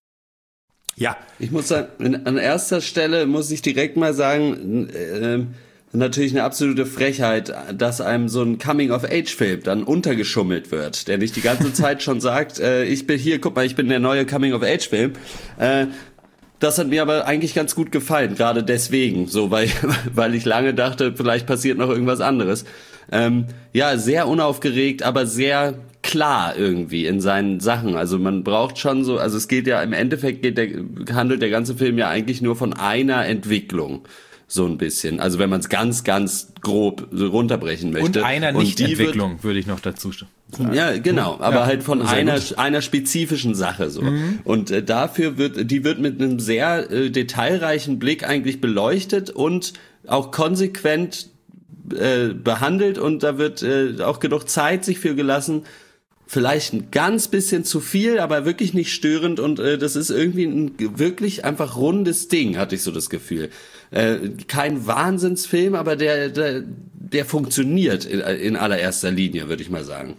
C: Ja.
B: Ich muss sagen, an erster Stelle muss ich direkt mal sagen, äh, natürlich eine absolute Frechheit, dass einem so ein Coming-of-Age-Film dann untergeschummelt wird, der nicht die ganze Zeit schon sagt, äh, ich bin hier, guck mal, ich bin der neue Coming-of-Age-Film. Äh, das hat mir aber eigentlich ganz gut gefallen, gerade deswegen, so, weil, weil ich lange dachte, vielleicht passiert noch irgendwas anderes. Ähm, ja, sehr unaufgeregt, aber sehr klar irgendwie in seinen Sachen. Also man braucht schon so, also es geht ja, im Endeffekt geht der, handelt der ganze Film ja eigentlich nur von einer Entwicklung. So ein bisschen. Also wenn man es ganz, ganz grob so runterbrechen möchte.
A: Und einer Nichtentwicklung, würde ich noch dazu sagen.
B: Ja, genau. Aber
A: ja,
B: halt von
A: sehr
B: einer
A: gut.
B: einer spezifischen Sache so.
A: Mhm.
B: Und äh, dafür wird, die wird mit einem sehr äh, detailreichen Blick eigentlich beleuchtet und auch konsequent äh, behandelt. Und da wird äh, auch genug Zeit sich für gelassen, vielleicht ein ganz bisschen zu viel, aber wirklich nicht störend und äh, das ist irgendwie ein wirklich einfach rundes Ding, hatte ich so das Gefühl. Äh, kein Wahnsinnsfilm, aber der der, der funktioniert in, in allererster Linie, würde ich mal sagen.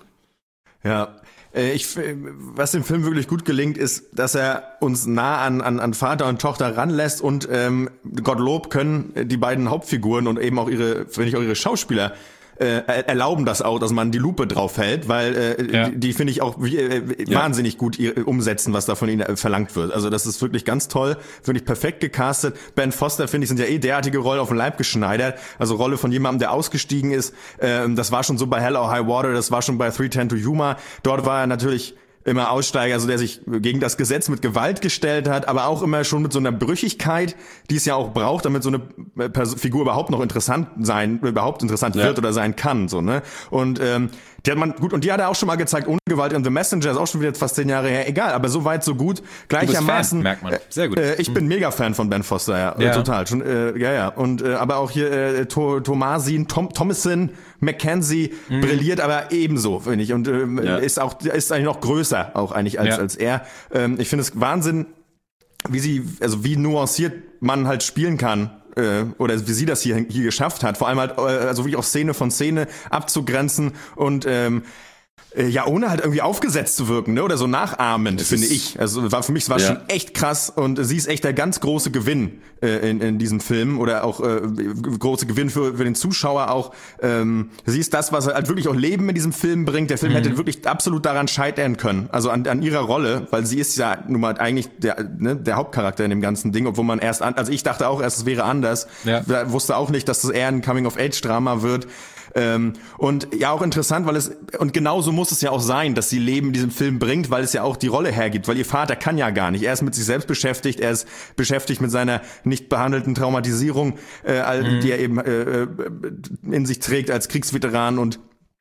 C: Ja, äh, ich, was dem Film wirklich gut gelingt, ist, dass er uns nah an, an, an Vater und Tochter ranlässt und ähm, Gottlob können die beiden Hauptfiguren und eben auch ihre, wenn ich auch ihre Schauspieler Äh, erlauben das auch, dass man die Lupe drauf hält, weil äh, ja. die, die finde ich auch wie, äh, ja. wahnsinnig gut umsetzen, was da von ihnen äh, verlangt wird. Also das ist wirklich ganz toll, wirklich perfekt gecastet. Ben Foster, finde ich, sind ja eh derartige Rollen auf den Leib geschneidert. Also Rolle von jemandem, der ausgestiegen ist. Äh, das war schon so bei Hell or High Water, das war schon bei three ten to Yuma. Dort war er natürlich immer Aussteiger, also der sich gegen das Gesetz mit Gewalt gestellt hat, aber auch immer schon mit so einer Brüchigkeit, die es ja auch braucht, damit so eine Pers- Figur überhaupt noch interessant sein, überhaupt interessant wird ja. oder sein kann, so, ne? Und ähm, die hat man gut und die hat er auch schon mal gezeigt ohne Gewalt in The Messenger, ist auch schon wieder fast zehn Jahre her. Egal, aber so weit so gut. Gleichermaßen.
A: Du bist Fan, merkt man. Sehr gut.
C: Äh, ich bin mega Fan von Ben Foster, ja, ja. total. Schon, äh, ja, ja. Und äh, aber auch hier äh, to- Thomasin, Tom Thomasin, Mackenzie mhm. brilliert, aber ebenso finde ich und äh, ja. ist auch ist eigentlich noch größer auch eigentlich als ja. als er. Ähm, ich finde es Wahnsinn, wie sie also wie nuanciert man halt spielen kann. Oder wie sie das hier hier geschafft hat, vor allem halt also wirklich auch Szene von Szene abzugrenzen und ähm, ja, ohne halt irgendwie aufgesetzt zu wirken, ne? Oder so nachahmend, das finde ich. Also war für mich war ja. schon echt krass und sie ist echt der ganz große Gewinn äh, in, in diesem Film oder auch äh, große Gewinn für, für den Zuschauer auch. Ähm, sie ist das, was halt wirklich auch Leben in diesem Film bringt. Der Film mhm. hätte wirklich absolut daran scheitern können, also an, an ihrer Rolle, weil sie ist ja nun mal eigentlich der, ne, der Hauptcharakter in dem ganzen Ding, obwohl man erst, an, also ich dachte auch erst, es wäre anders. Ja. Ich wusste auch nicht, dass das eher ein Coming-of-Age-Drama wird. Ähm, und ja auch interessant, weil es und genauso muss es ja auch sein, dass sie Leben in diesem Film bringt, weil es ja auch die Rolle hergibt, weil ihr Vater kann ja gar nicht. Er ist mit sich selbst beschäftigt, er ist beschäftigt mit seiner nicht behandelten Traumatisierung, äh, mhm. die er eben äh, in sich trägt als Kriegsveteran und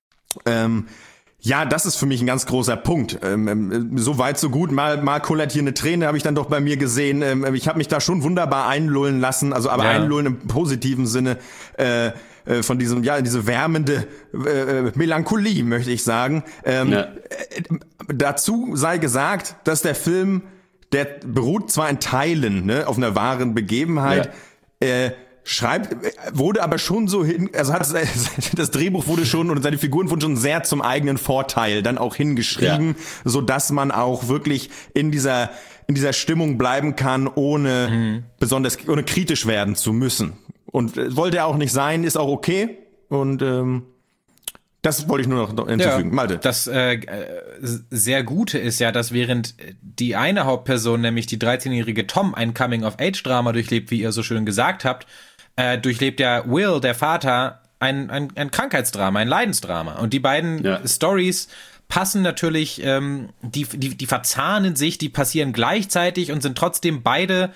C: ähm, ja, das ist für mich ein ganz großer Punkt. Ähm, so weit, so gut. Mal, mal kullert hier eine Träne, habe ich dann doch bei mir gesehen. Ähm, ich habe mich da schon wunderbar einlullen lassen, also aber ja. einlullen im positiven Sinne. Äh, von diesem, ja, diese wärmende äh, Melancholie, möchte ich sagen. Ähm, ja. äh, dazu sei gesagt, dass der Film, der beruht zwar in Teilen, ne, auf einer wahren Begebenheit, ja. äh, schreibt, wurde aber schon so hin, also hat das Drehbuch wurde schon und seine Figuren wurden schon sehr zum eigenen Vorteil dann auch hingeschrieben, ja. so dass man auch wirklich in dieser in dieser Stimmung bleiben kann, ohne mhm. besonders ohne kritisch werden zu müssen. Und äh, wollte er auch nicht sein, ist auch okay. Und ähm, das wollte ich nur noch hinzufügen. Ja, Malte.
A: Das äh, sehr Gute ist ja, dass während die eine Hauptperson, nämlich die dreizehnjährige Tom, ein Coming-of-Age-Drama durchlebt, wie ihr so schön gesagt habt, äh, durchlebt ja Will, der Vater, ein, ein, ein Krankheitsdrama, ein Leidensdrama. Und die beiden ja. Stories passen natürlich, ähm, die, die, die verzahnen sich, die passieren gleichzeitig und sind trotzdem beide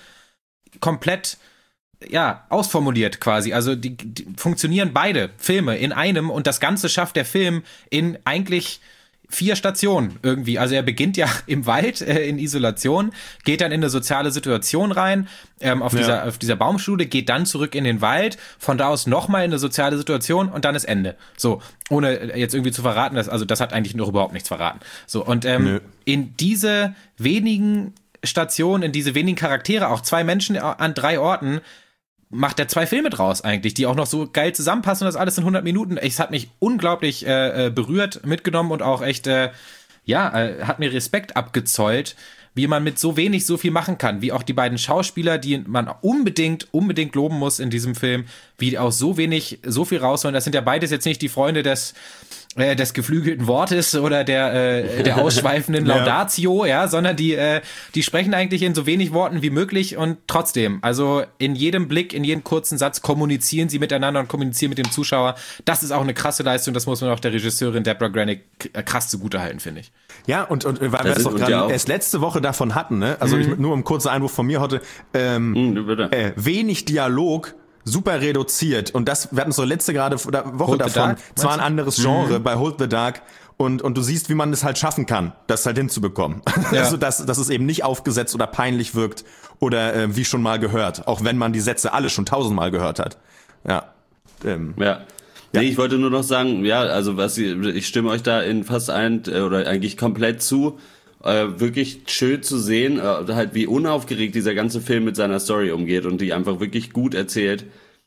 A: komplett ja, ausformuliert quasi. Also die, die funktionieren beide Filme in einem und das Ganze schafft der Film in eigentlich vier Stationen irgendwie. Also er beginnt ja im Wald äh, in Isolation, geht dann in eine soziale Situation rein, ähm, auf, ja. dieser, auf dieser Baumschule, geht dann zurück in den Wald, von da aus nochmal in eine soziale Situation und dann ist Ende. So, ohne jetzt irgendwie zu verraten, dass, also das hat eigentlich noch überhaupt nichts verraten. So, und ähm, in diese wenigen Stationen, in diese wenigen Charaktere, auch zwei Menschen an drei Orten, macht er zwei Filme draus eigentlich, die auch noch so geil zusammenpassen und das alles in hundert Minuten. Es hat mich unglaublich äh, berührt, mitgenommen und auch echt, äh, ja, äh, hat mir Respekt abgezollt, wie man mit so wenig so viel machen kann, wie auch die beiden Schauspieler, die man unbedingt, unbedingt loben muss in diesem Film, wie die aus so wenig so viel rausholen. Das sind ja beides jetzt nicht die Freunde des äh, des geflügelten Wortes oder der äh, der ausschweifenden Laudatio, ja. ja, sondern die äh, die sprechen eigentlich in so wenig Worten wie möglich und trotzdem, also in jedem Blick, in jedem kurzen Satz kommunizieren sie miteinander und kommunizieren mit dem Zuschauer. Das ist auch eine krasse Leistung, das muss man auch der Regisseurin Deborah Granick krass zugutehalten, finde ich.
C: Ja, und, und weil wir es doch gerade erst letzte Woche davon hatten, ne? Also mhm. ich, nur um kurzer Einwurf von mir heute, ähm, mhm, äh, wenig Dialog, super reduziert. Und das, wir hatten so letzte gerade Woche Hold davon, zwar ein anderes Genre mhm. bei Hold the Dark, und, und du siehst, wie man es halt schaffen kann, das halt hinzubekommen. Ja. Also, dass, dass es eben nicht aufgesetzt oder peinlich wirkt oder äh, wie schon mal gehört, auch wenn man die Sätze alle schon tausendmal gehört hat. Ja. Ähm.
B: Ja. Ja. Nee, ich wollte nur noch sagen, ja, also was ich, ich stimme euch da in fast allen oder eigentlich komplett zu. Äh, wirklich schön zu sehen, äh, halt wie unaufgeregt dieser ganze Film mit seiner Story umgeht und die einfach wirklich gut erzählt.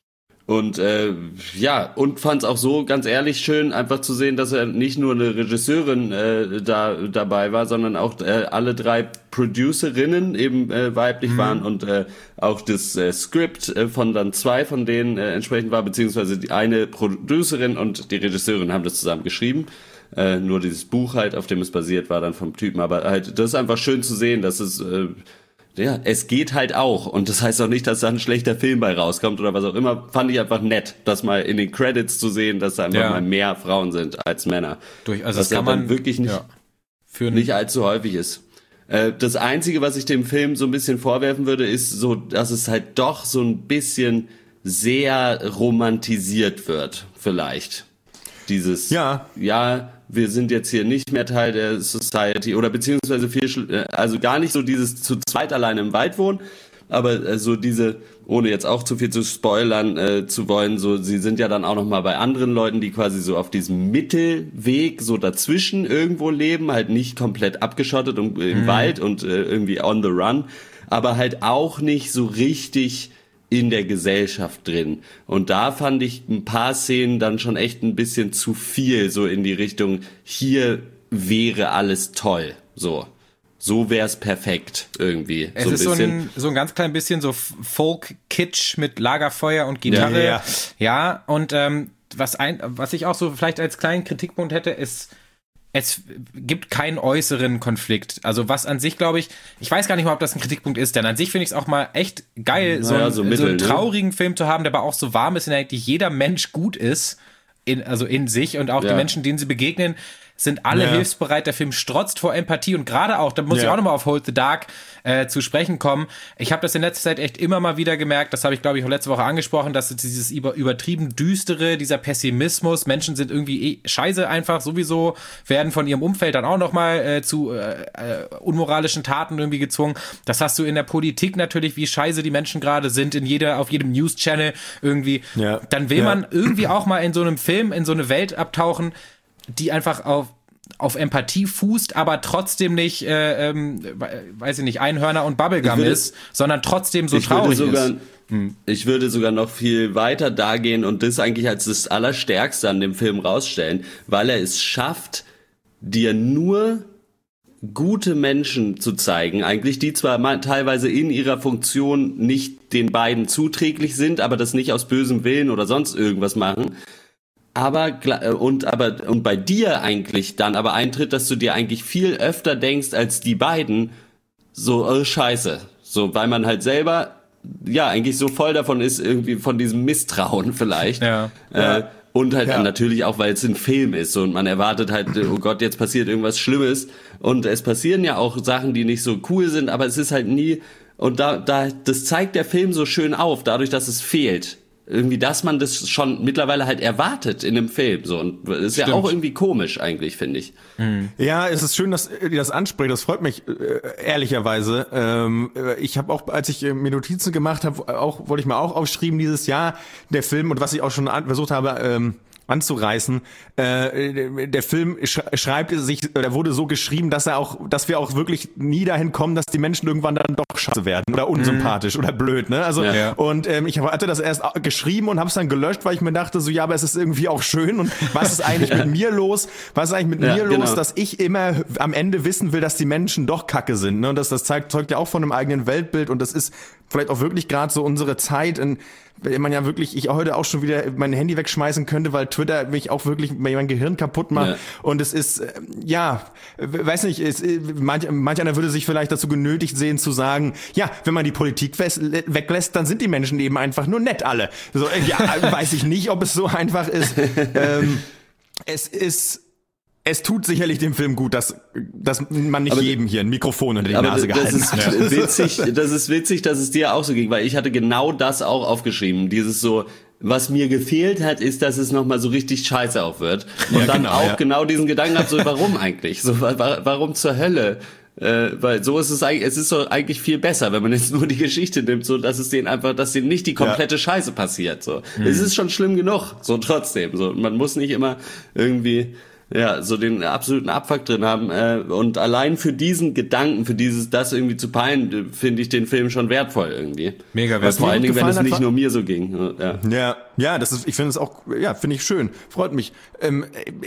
B: Und äh, ja, und fand es auch so, ganz ehrlich, schön, einfach zu sehen, dass er nicht nur eine Regisseurin äh, da dabei war, sondern auch äh, alle drei Producerinnen eben äh, weiblich mhm. waren und äh, auch das äh, Skript äh, von dann zwei von denen äh, entsprechend war, beziehungsweise die eine Producerin und die Regisseurin haben das zusammen geschrieben. Äh, nur dieses Buch halt, auf dem es basiert, war dann vom Typen. Aber halt, das ist einfach schön zu sehen, dass es... Äh, Ja, es geht halt auch. Und das heißt auch nicht, dass da ein schlechter Film bei rauskommt oder was auch immer. Fand ich einfach nett, das mal in den Credits zu sehen, dass da einfach ja. mal mehr Frauen sind als Männer.
A: Durch, also
B: was
A: das kann man
B: wirklich nicht,
A: ja, für
B: nicht allzu häufig ist. Äh, das Einzige, was ich dem Film so ein bisschen vorwerfen würde, ist so, dass es halt doch so ein bisschen sehr romantisiert wird, vielleicht. Dieses,
C: ja,
B: ja, wir sind jetzt hier nicht mehr Teil der Society oder beziehungsweise viel, also gar nicht so dieses zu zweit alleine im Wald wohnen, aber so diese, ohne jetzt auch zu viel zu spoilern äh, zu wollen, so sie sind ja dann auch noch mal bei anderen Leuten, die quasi so auf diesem Mittelweg so dazwischen irgendwo leben, halt nicht komplett abgeschottet und im mhm. Wald und äh, irgendwie on the run, aber halt auch nicht so richtig in der Gesellschaft drin. Und da fand ich ein paar Szenen dann schon echt ein bisschen zu viel, so in die Richtung, hier wäre alles toll, so. So wär's perfekt, irgendwie.
A: Es
B: so ein
A: ist
B: bisschen.
A: so ein, so ein ganz klein bisschen so Folk-Kitsch mit Lagerfeuer und Gitarre.
C: Ja, ja.
A: ja und ähm, was, ein, was ich auch so vielleicht als kleinen Kritikpunkt hätte, ist, es gibt keinen äußeren Konflikt. Also was an sich, glaube ich, ich weiß gar nicht mal, ob das ein Kritikpunkt ist, denn an sich finde ich es auch mal echt geil,
B: naja,
A: so, einen,
B: so, Mittel,
A: so einen
B: ne?
A: traurigen Film zu haben, der aber auch so warm ist, in der eigentlich jeder Mensch gut ist, in, also in sich und auch
B: ja.
A: die Menschen, denen sie begegnen, sind alle
C: ja.
A: hilfsbereit. Der Film strotzt vor Empathie und gerade auch, da muss
C: ja.
A: ich auch nochmal auf Hold the Dark äh, zu sprechen kommen. Ich habe das in letzter Zeit echt immer mal wieder gemerkt, das habe ich glaube ich auch letzte Woche angesprochen, dass dieses über, übertrieben Düstere, dieser Pessimismus, Menschen sind irgendwie eh scheiße einfach sowieso, werden von ihrem Umfeld dann auch nochmal äh, zu äh, äh, unmoralischen Taten irgendwie gezwungen. Das hast du in der Politik natürlich, wie scheiße die Menschen gerade sind, in jeder, auf jedem News-Channel irgendwie. Ja. Dann will ja. man irgendwie auch mal in so einem Film, in so eine Welt abtauchen, die einfach auf auf Empathie fußt, aber trotzdem nicht, äh, ähm, weiß ich nicht, Einhörner und Bubblegum würde, ist, sondern trotzdem so traurig
B: sogar,
A: ist. Hm.
B: Ich würde sogar noch viel weiter da gehen und das eigentlich als das Allerstärkste an dem Film rausstellen, weil er es schafft, dir nur gute Menschen zu zeigen, eigentlich, die zwar mal teilweise in ihrer Funktion nicht den beiden zuträglich sind, aber das nicht aus bösem Willen oder sonst irgendwas machen, aber und aber und bei dir eigentlich dann aber eintritt, dass du dir eigentlich viel öfter denkst als die beiden, so oh, scheiße, so weil man halt selber ja eigentlich so voll davon ist, irgendwie von diesem Misstrauen vielleicht.
A: Ja.
B: Äh,
A: ja.
B: Und halt
C: ja.
B: natürlich auch, weil es ein Film ist und man erwartet halt, oh Gott, jetzt passiert irgendwas Schlimmes und es passieren ja auch Sachen, die nicht so cool sind, aber es ist halt nie und da da das zeigt der Film so schön auf, dadurch, dass es fehlt. Irgendwie, dass man das schon mittlerweile halt erwartet in einem Film, so. Und das ist Stimmt. ja auch irgendwie komisch eigentlich, finde ich.
C: Mhm. Ja, es ist schön, dass ihr das anspricht. Das freut mich, äh, ehrlicherweise. Ähm, ich habe auch, als ich mir Notizen gemacht habe, auch, wollte ich mal auch aufschreiben, dieses Jahr, der Film, und was ich auch schon an, versucht habe, ähm, anzureißen. Äh, der Film sch- schreibt sich, oder wurde so geschrieben, dass er auch, dass wir auch wirklich nie dahin kommen, dass die Menschen irgendwann dann doch scheiße werden oder unsympathisch mhm. oder blöd, ne? Also
B: ja.
C: und ähm, ich hatte das erst geschrieben und habe es dann gelöscht, weil ich mir dachte, so ja, aber es ist irgendwie auch schön und was ist eigentlich mit mir los? Was ist eigentlich mit ja, mir
B: genau.
C: los, dass ich immer am Ende wissen will, dass die Menschen doch Kacke sind, ne? Und das, das zeigt, zeugt ja auch von einem eigenen Weltbild und das ist vielleicht auch wirklich gerade so unsere Zeit, in man ja wirklich, ich heute auch schon wieder mein Handy wegschmeißen könnte, weil Twitter mich auch wirklich mein Gehirn kaputt macht. Ja. Und es ist, ja, weiß nicht, es, manch, manch einer würde sich vielleicht dazu genötigt sehen zu sagen, ja, wenn man die Politik weglässt, dann sind die Menschen eben einfach nur nett alle. So, ja, weiß ich nicht, ob es so einfach ist. ähm, es ist Es tut sicherlich dem Film gut, dass, dass man nicht aber, jedem hier ein Mikrofon in die Nase gehalten
B: ist
C: hat.
B: Witzig, das ist witzig, dass es dir auch so ging, weil ich hatte genau das auch aufgeschrieben. Dieses so, was mir gefehlt hat, ist, dass es nochmal so richtig scheiße auch wird. Und ja, dann genau, auch ja. genau diesen Gedanken habe, so warum eigentlich? So, warum zur Hölle Äh, weil so ist es eigentlich, es ist doch eigentlich viel besser, wenn man jetzt nur die Geschichte nimmt, so dass es denen einfach, dass denen nicht die komplette ja. Scheiße passiert. So, mhm. es ist schon schlimm genug, so trotzdem. So, man muss nicht immer irgendwie ja so den absoluten Abfuck drin haben. Äh, und allein für diesen Gedanken, für dieses, das irgendwie zu peilen, finde ich den Film schon wertvoll irgendwie.
A: Mega wertvoll.
B: Vor allen Dingen, wenn es nicht nur mir so ging. Ja,
C: ja, ja das ist, ich finde es auch, ja, finde ich schön. Freut mich. Ähm,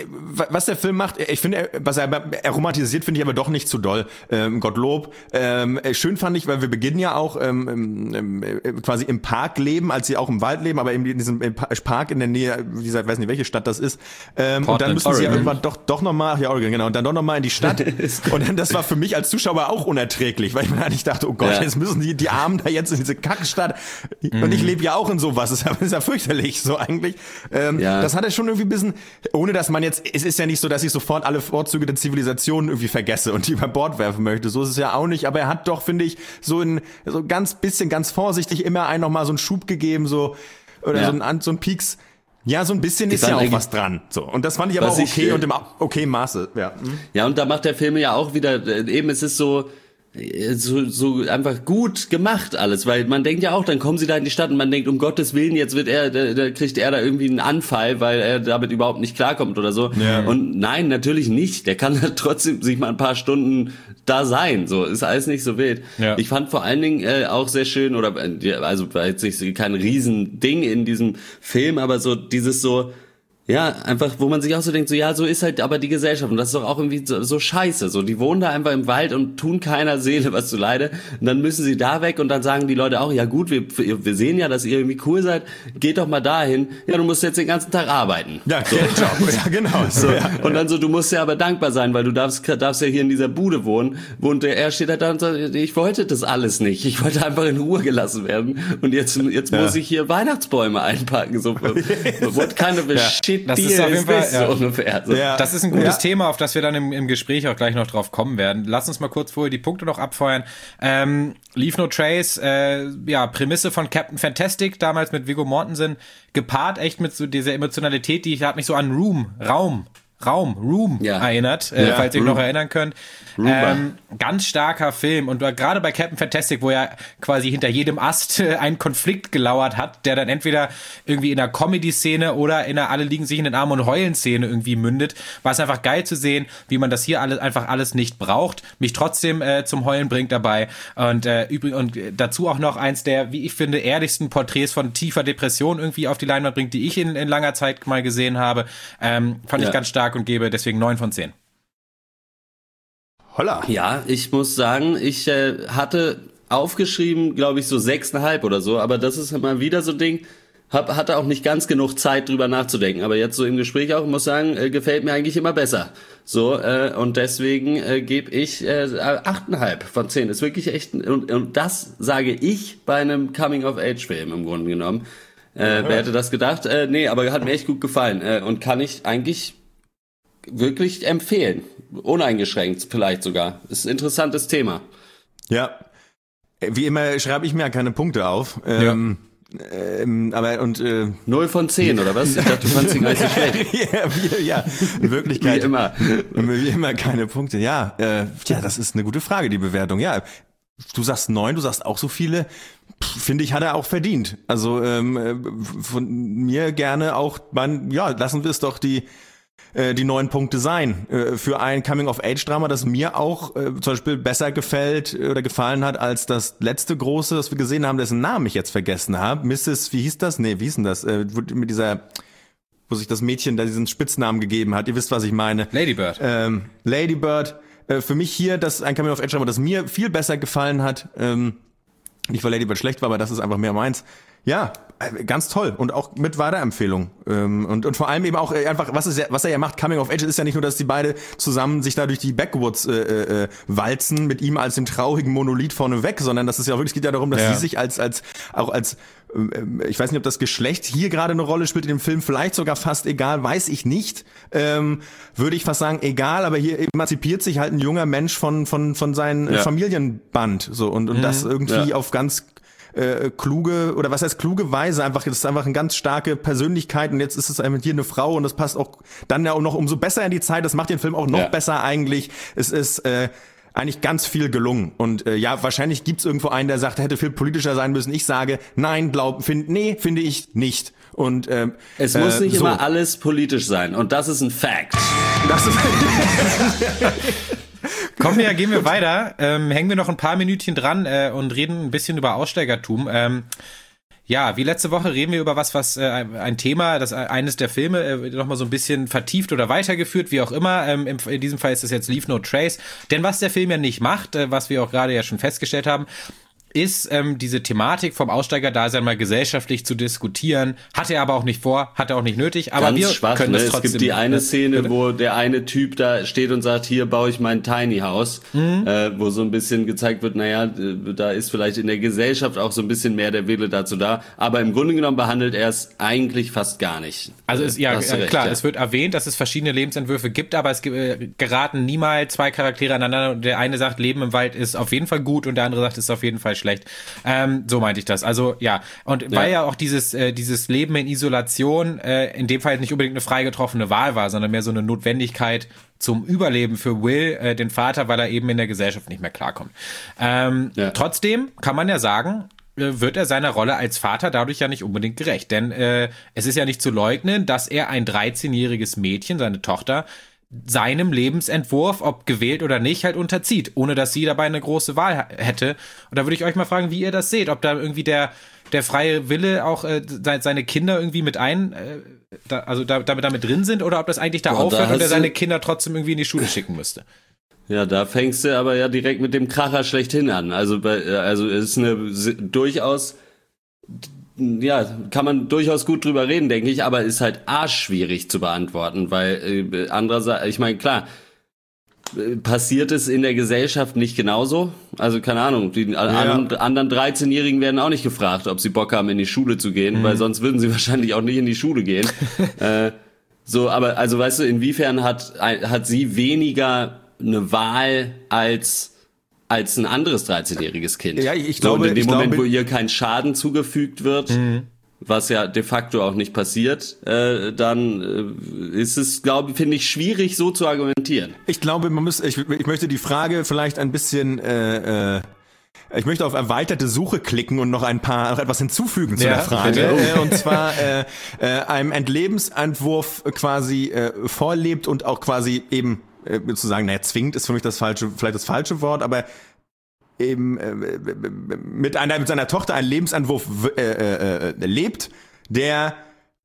C: was der Film macht, ich finde, was er, er romantisiert, finde ich aber doch nicht zu doll. Ähm, Gottlob. Ähm, schön fand ich, weil wir beginnen ja auch ähm, ähm, quasi im Park leben, als sie auch im Wald leben, aber eben in diesem Park in der Nähe, dieser, ich weiß nicht, welche Stadt das ist. Ähm, und dann müssen Oregon. sie ja irgendwann doch doch nochmal, ja, Oregon, genau, und dann doch nochmal in die Stadt. Und dann, das war für mich als Zuschauer auch unerträglich, weil ich mir eigentlich dachte, oh Gott, ja. jetzt müssen die, die Armen da jetzt in diese Kackstadt. Mhm. Und ich lebe ja auch in sowas. Das ist ja, das ist ja fürchterlich, so eigentlich. Ähm, ja. Das hat er schon irgendwie ein bisschen, ohne dass man jetzt, es ist ja nicht so, dass ich sofort alle Vorzüge der Zivilisation irgendwie vergesse und die über Bord werfen möchte. So ist es ja auch nicht. Aber er hat doch, finde ich, so ein, so ganz bisschen, ganz vorsichtig immer einen nochmal so einen Schub gegeben, so, oder ja. so ein, so ein Pieks. Ja, so ein bisschen ist ja auch was dran. So. Und das fand ich aber auch okay ich, und im okay Maße. Ja.
B: ja, und da macht der Film ja auch wieder, eben es ist so, so, so einfach gut gemacht alles, weil man denkt ja auch, dann kommen sie da in die Stadt und man denkt, um Gottes Willen, jetzt wird er, da, da kriegt er da irgendwie einen Anfall, weil er damit überhaupt nicht klarkommt oder so. Ja. Und nein, natürlich nicht. Der kann halt trotzdem sich mal ein paar Stunden da sein. So, ist alles nicht so wild. Ja. Ich fand vor allen Dingen äh, auch sehr schön, oder also war jetzt nicht kein Riesending in diesem Film, aber so dieses so, ja, einfach, wo man sich auch so denkt, so, ja, so ist halt aber die Gesellschaft und das ist doch auch irgendwie so, so scheiße, so, die wohnen da einfach im Wald und tun keiner Seele was zu Leide und dann müssen sie da weg und dann sagen die Leute auch, ja gut, wir, wir sehen ja, dass ihr irgendwie cool seid, geht doch mal dahin, ja, du musst jetzt den ganzen Tag arbeiten.
C: Ja, so. ja genau.
B: So. Ja, und dann so, du musst ja aber dankbar sein, weil du darfst, darfst ja hier in dieser Bude wohnen, und er steht halt da und sagt, ich wollte das alles nicht, ich wollte einfach in Ruhe gelassen werden und jetzt, jetzt ja. muss ich hier Weihnachtsbäume einpacken, so, what kind of a
A: ja.
B: shit
A: Das ist auf jeden Fall, ja.
B: so ungefähr. So.
A: Ja. Das ist ein gutes ja. Thema, auf das wir dann im, im Gespräch auch gleich noch drauf kommen werden. Lass uns mal kurz vorher die Punkte noch abfeuern. Ähm, Leave No Trace, äh, ja, Prämisse von Captain Fantastic, damals mit Viggo Mortensen, gepaart echt mit so dieser Emotionalität, die hat mich so an Room, Raum, Raum, Room ja. erinnert, äh, ja, falls ihr euch noch erinnern könnt. Ähm, ganz starker Film und gerade bei Captain Fantastic, wo ja quasi hinter jedem Ast äh, ein Konflikt gelauert hat, der dann entweder irgendwie in einer Comedy-Szene oder in einer Alle liegen sich in den Armen und heulen-Szene irgendwie mündet, war es einfach geil zu sehen, wie man das hier alles einfach alles nicht braucht, mich trotzdem äh, zum Heulen bringt dabei und äh, übrigens und dazu auch noch eins der, wie ich finde, ehrlichsten Porträts von tiefer Depression irgendwie auf die Leinwand bringt, die ich in, in langer Zeit mal gesehen habe. Ähm, fand ja. ich ganz stark und gebe deswegen neun von zehn.
B: Holla. Ja, ich muss sagen, ich äh, hatte aufgeschrieben, glaube ich, so sechseinhalb oder so, aber das ist mal wieder so ein Ding, hab, hatte auch nicht ganz genug Zeit drüber nachzudenken, aber jetzt so im Gespräch auch, muss sagen, äh, gefällt mir eigentlich immer besser. So, äh, und deswegen äh, gebe ich äh, achteinhalb von zehn. Ist wirklich echt, und, und das sage ich bei einem Coming-of-Age-Film im Grunde genommen. Äh, wer hätte das gedacht? Äh, nee, aber hat mir echt gut gefallen äh, und kann ich eigentlich wirklich empfehlen. Uneingeschränkt vielleicht sogar. Ist ein interessantes Thema.
C: Ja. Wie immer schreibe ich mir ja keine Punkte auf. Ähm, ja. ähm, aber und äh,
B: null von zehn oder was? Ich dachte, du fandst ihn gar nicht so schlecht.
C: ja, wie, ja, in Wirklichkeit.
B: Wie immer.
C: Wie immer keine Punkte. Ja, äh, ja, das ist eine gute Frage, die Bewertung. Ja, du sagst neun, du sagst auch so viele. Finde ich, hat er auch verdient. Also ähm, von mir gerne auch, man, ja, lassen wir es doch die die neun Punkte sein äh, für ein Coming-of-Age-Drama, das mir auch äh, zum Beispiel besser gefällt oder gefallen hat als das letzte große, das wir gesehen haben, dessen Namen ich jetzt vergessen habe. Misses, wie hieß das? Nee, wie hieß denn das? Äh, mit dieser, wo sich das Mädchen da diesen Spitznamen gegeben hat. Ihr wisst, was ich meine.
A: Lady Bird.
C: Ähm, Lady Bird. Äh, für mich hier das ein Coming-of-Age-Drama, das mir viel besser gefallen hat. Ähm, nicht, weil Lady Bird schlecht war, aber das ist einfach mehr meins. Ja, ganz toll und auch mit Weiterempfehlung ähm, und und vor allem eben auch einfach was ist ja, was er ja macht, Coming of Age ist ja nicht nur, dass die beide zusammen sich da durch die Backwoods äh, äh, walzen mit ihm als dem traurigen Monolith vorneweg, sondern das ist ja wirklich, es geht ja darum, dass ja. sie sich als als auch als äh, ich weiß nicht, ob das Geschlecht hier gerade eine Rolle spielt in dem Film, vielleicht sogar fast egal, weiß ich nicht, ähm, würde ich fast sagen egal, aber hier emanzipiert sich halt ein junger Mensch von von von seinem ja. Familienband so und und mhm. das irgendwie ja. auf ganz Äh, kluge, oder was heißt kluge Weise, einfach, das ist einfach eine ganz starke Persönlichkeit und jetzt ist es einfach hier eine Frau und das passt auch dann ja auch noch umso besser in die Zeit, das macht den Film auch noch ja. besser eigentlich. Es ist äh, eigentlich ganz viel gelungen. Und äh, ja, wahrscheinlich gibt's irgendwo einen, der sagt, er hätte viel politischer sein müssen. Ich sage, nein, glaub, find, nee, finde ich nicht. Und ähm,
B: es muss
C: äh,
B: nicht
C: so.
B: immer alles politisch sein. Und das ist ein Fact. Das ist
A: Kommen wir, gehen wir weiter. Ähm, hängen wir noch ein paar Minütchen dran äh, und reden ein bisschen über Aussteigertum. Ähm, Ja, wie letzte Woche reden wir über was, was äh, ein Thema, das eines der Filme äh, nochmal so ein bisschen vertieft oder weitergeführt, wie auch immer. Ähm, im, in diesem Fall ist das jetzt Leave No Trace. Denn was der Film ja nicht macht, äh, was wir auch gerade ja schon festgestellt haben, ist ähm, diese Thematik vom Aussteigerdasein mal gesellschaftlich zu diskutieren. Hat er aber auch nicht vor, hat er auch nicht nötig. Aber
B: Ganz
A: wir
B: schwach,
A: können
B: ne?
A: das trotzdem.
B: Es gibt die eine Szene,
A: bitte?
B: wo der eine Typ da steht und sagt, hier baue ich mein Tiny House, mhm. äh, wo so ein bisschen gezeigt wird, naja, da ist vielleicht in der Gesellschaft auch so ein bisschen mehr der Wille dazu da. Aber im Grunde genommen behandelt er es eigentlich fast gar nicht.
A: Also es, ja,
B: recht,
A: klar,
B: ja.
A: es wird erwähnt, dass es verschiedene Lebensentwürfe gibt, aber es äh, geraten niemals zwei Charaktere aneinander und der eine sagt, Leben im Wald ist auf jeden Fall gut und der andere sagt, es ist auf jeden Fall schlecht. Ähm, so meinte ich das. Also ja, und ja. weil ja auch dieses äh, dieses Leben in Isolation äh, in dem Fall nicht unbedingt eine frei getroffene Wahl war, sondern mehr so eine Notwendigkeit zum Überleben für Will, äh, den Vater, weil er eben in der Gesellschaft nicht mehr klarkommt. Ähm, ja. Trotzdem kann man ja sagen, wird er seiner Rolle als Vater dadurch ja nicht unbedingt gerecht. Denn äh, es ist ja nicht zu leugnen, dass er ein dreizehnjähriges Mädchen, seine Tochter, seinem Lebensentwurf, ob gewählt oder nicht, halt unterzieht, ohne dass sie dabei eine große Wahl hätte. Und da würde ich euch mal fragen, wie ihr das seht, ob da irgendwie der der freie Wille auch äh, seine Kinder irgendwie mit ein, äh, da, also da, damit, damit drin sind, oder ob das eigentlich da Boah, aufhört da und er seine Kinder trotzdem irgendwie in die Schule schicken müsste.
B: Ja, da fängst du aber ja direkt mit dem Kracher schlechthin an. Also bei, also es ist eine durchaus, ja, kann man durchaus gut drüber reden, denke ich, aber ist halt arschschwierig zu beantworten, weil äh, andererseits, ich meine, klar, äh, passiert es in der Gesellschaft nicht genauso? Also keine Ahnung, die ja. anderen, anderen dreizehnjährigen werden auch nicht gefragt, ob sie Bock haben, in die Schule zu gehen, mhm. weil sonst würden sie wahrscheinlich auch nicht in die Schule gehen. äh, so, aber also weißt du, inwiefern hat hat sie weniger eine Wahl als als ein anderes dreizehnjähriges Kind.
C: Ja, ich, ich
B: so,
C: glaube,
B: und in dem
C: ich
B: Moment,
C: glaube,
B: wo ihr kein Schaden zugefügt wird, mhm. was ja de facto auch nicht passiert, äh, dann äh, ist es, glaube ich, finde ich, schwierig, so zu argumentieren.
C: Ich glaube, man muss, ich, ich möchte die Frage vielleicht ein bisschen, äh, äh, ich möchte auf erweiterte Suche klicken und noch ein paar, noch etwas hinzufügen zu ja, der Frage. Äh, und zwar äh, äh, einem Entlebensentwurf quasi äh, vorlebt und auch quasi eben äh, zu sagen, naja, zwingend ist für mich das falsche, vielleicht das falsche Wort, aber eben äh, mit einer mit seiner Tochter einen Lebensentwurf äh, äh, lebt, der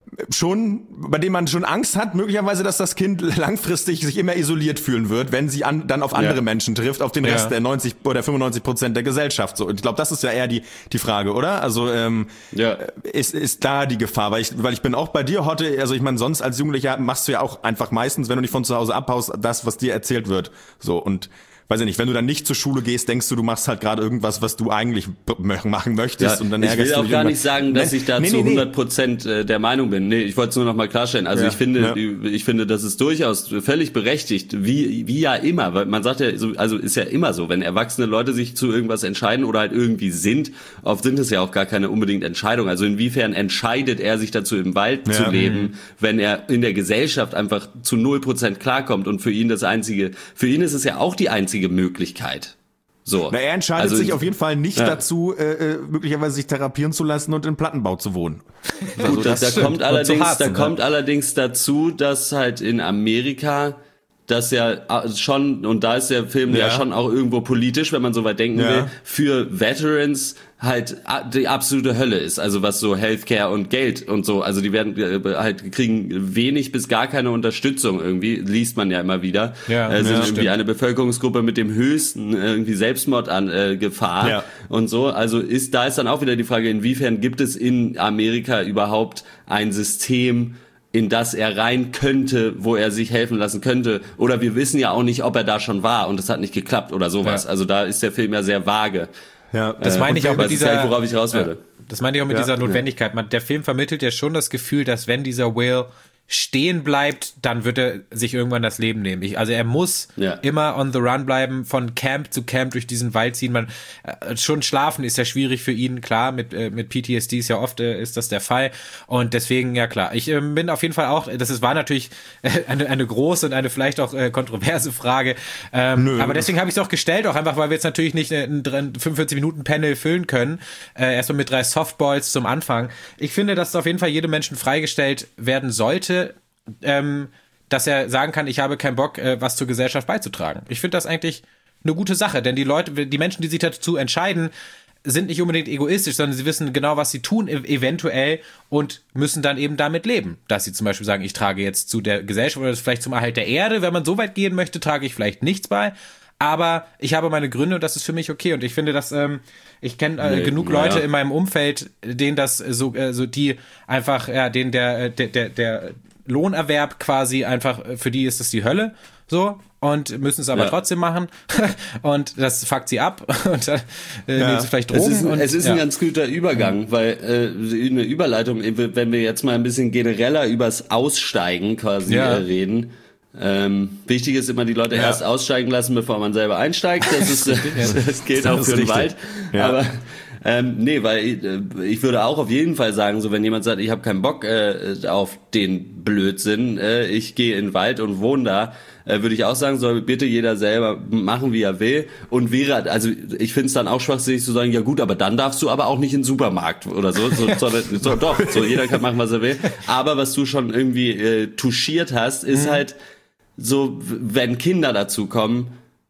C: schon, bei dem man schon Angst hat, möglicherweise, dass das Kind langfristig sich immer isoliert fühlen wird, wenn sie an, dann auf andere ja. Menschen trifft, auf den Rest ja. der neunzig oder fünfundneunzig Prozent der Gesellschaft. So, und ich glaube, das ist ja eher die die Frage, oder? Also ähm, ja. ist ist da die Gefahr, weil ich weil ich bin auch bei dir, Hotte. Also ich meine, sonst als Jugendlicher machst du ja auch einfach meistens, wenn du nicht von zu Hause abhaust, das, was dir erzählt wird. So und weiß ich nicht, wenn du dann nicht zur Schule gehst, denkst du, du machst halt gerade irgendwas, was du eigentlich b- machen möchtest. Ja, und dann ärgerst du dich.
B: Ich will auch gar nicht sagen, dass ich da nee, zu nee, hundert Prozent nee. der Meinung bin. Nee, ich wollte es nur noch mal klarstellen. Also ja, ich finde, ja. ich finde, das ist durchaus völlig berechtigt, wie wie ja immer. Weil man sagt ja, also ist ja immer so, wenn erwachsene Leute sich zu irgendwas entscheiden oder halt irgendwie sind, oft sind es ja auch gar keine unbedingt Entscheidungen. Also inwiefern entscheidet er sich dazu, im Wald ja. zu leben, mhm. wenn er in der Gesellschaft einfach zu null Prozent klarkommt und für ihn das einzige, für ihn ist es ja auch die einzige Möglichkeit. So.
C: Na, er entscheidet also, sich auf jeden Fall nicht ja. dazu, äh, möglicherweise sich therapieren zu lassen und in Plattenbau zu wohnen.
B: Also Gut, das da kommt allerdings, Harzen, da ne? kommt allerdings dazu, dass halt in Amerika das ja schon, und da ist der Film ja, ja schon auch irgendwo politisch, wenn man so weit denken ja. will, für Veterans halt die absolute Hölle ist, also was so Healthcare und Geld und so, also die werden halt kriegen wenig bis gar keine Unterstützung irgendwie, liest man ja immer wieder, ja, äh, sind ja, irgendwie stimmt. eine Bevölkerungsgruppe mit dem höchsten irgendwie Selbstmord an äh, Gefahr ja. und so, also ist da ist dann auch wieder die Frage, inwiefern gibt es in Amerika überhaupt ein System, in das er rein könnte, wo er sich helfen lassen könnte. Oder wir wissen ja auch nicht, ob er da schon war und es hat nicht geklappt oder sowas. Ja. Also da ist der Film ja sehr vage.
A: Ja, das meine ich auch mit dieser,
B: worauf ich raus will.
A: Ja, das meine ich auch mit ja. dieser Notwendigkeit. Man, der Film vermittelt ja schon das Gefühl, dass wenn dieser Will stehen bleibt, dann wird er sich irgendwann das Leben nehmen. Ich, also er muss ja. immer on the run bleiben, von Camp zu Camp durch diesen Wald ziehen. Man äh, schon schlafen ist ja schwierig für ihn, klar, mit äh, mit P T S D ist ja oft äh, ist das der Fall und deswegen ja klar. Ich äh, bin auf jeden Fall auch, das ist, war natürlich äh, eine eine große und eine vielleicht auch äh, kontroverse Frage, ähm, aber deswegen habe ich es auch gestellt, auch einfach, weil wir jetzt natürlich nicht ein fünfundvierzig Minuten Panel füllen können. Äh, erstmal mit drei Softballs zum Anfang. Ich finde, dass auf jeden Fall jedem Menschen freigestellt werden sollte, Ähm, dass er sagen kann, ich habe keinen Bock, äh, was zur Gesellschaft beizutragen. Ich finde das eigentlich eine gute Sache, denn die Leute, die Menschen, die sich dazu entscheiden, sind nicht unbedingt egoistisch, sondern sie wissen genau, was sie tun, eventuell, und müssen dann eben damit leben. Dass sie zum Beispiel sagen, ich trage jetzt zu der Gesellschaft oder vielleicht zum Erhalt der Erde, wenn man so weit gehen möchte, trage ich vielleicht nichts bei, aber ich habe meine Gründe und das ist für mich okay. Und ich finde, dass ähm, ich kenne äh, nee, genug Leute ja. in meinem Umfeld, denen das so, äh, so die einfach, ja, denen der, der, der, der Lohnerwerb quasi einfach, für die ist das die Hölle, so, und müssen es aber ja. trotzdem machen und das fuckt sie ab und dann äh, ja. nehmen sie vielleicht Drogen.
B: Es ist,
A: und,
B: es ist
A: ja.
B: ein ganz guter Übergang, mhm. weil äh, eine Überleitung, wenn wir jetzt mal ein bisschen genereller übers Aussteigen quasi ja. äh, reden. Ähm, wichtig ist immer, die Leute ja. erst aussteigen lassen, bevor man selber einsteigt. Das ist, äh, das gilt das auch für den Wald. Ja. Aber Ähm, nee, weil ich, ich würde auch auf jeden Fall sagen, so wenn jemand sagt, ich habe keinen Bock äh, auf den Blödsinn, äh, ich gehe in den Wald und wohne da, äh, würde ich auch sagen, soll bitte jeder selber machen, wie er will. Und wäre, also ich finde es dann auch schwachsinnig zu sagen, ja gut, aber dann darfst du aber auch nicht in den Supermarkt oder so. so, so, so doch, so jeder kann machen, was er will. Aber was du schon irgendwie äh, touchiert hast, ist mhm. halt so, wenn Kinder dazu kommen,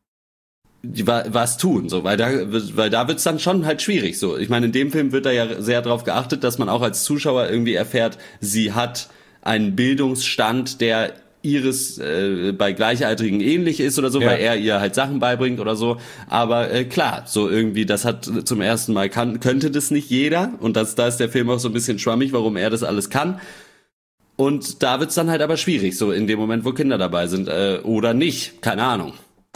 B: die was tun, so, weil da, weil da wird's dann schon halt schwierig, so. Ich meine, in dem Film wird da ja sehr darauf geachtet, dass man auch als Zuschauer irgendwie erfährt, sie hat einen Bildungsstand, der ihres äh, bei Gleichaltrigen ähnlich ist oder so, ja. weil er ihr halt Sachen beibringt oder so. Aber äh, klar, so irgendwie, das hat zum ersten Mal kann, könnte das nicht jeder, und das, da ist der Film auch so ein bisschen schwammig, warum er das alles kann. Und da wird's dann halt aber schwierig, so in dem Moment, wo Kinder dabei sind, äh, oder nicht, keine Ahnung.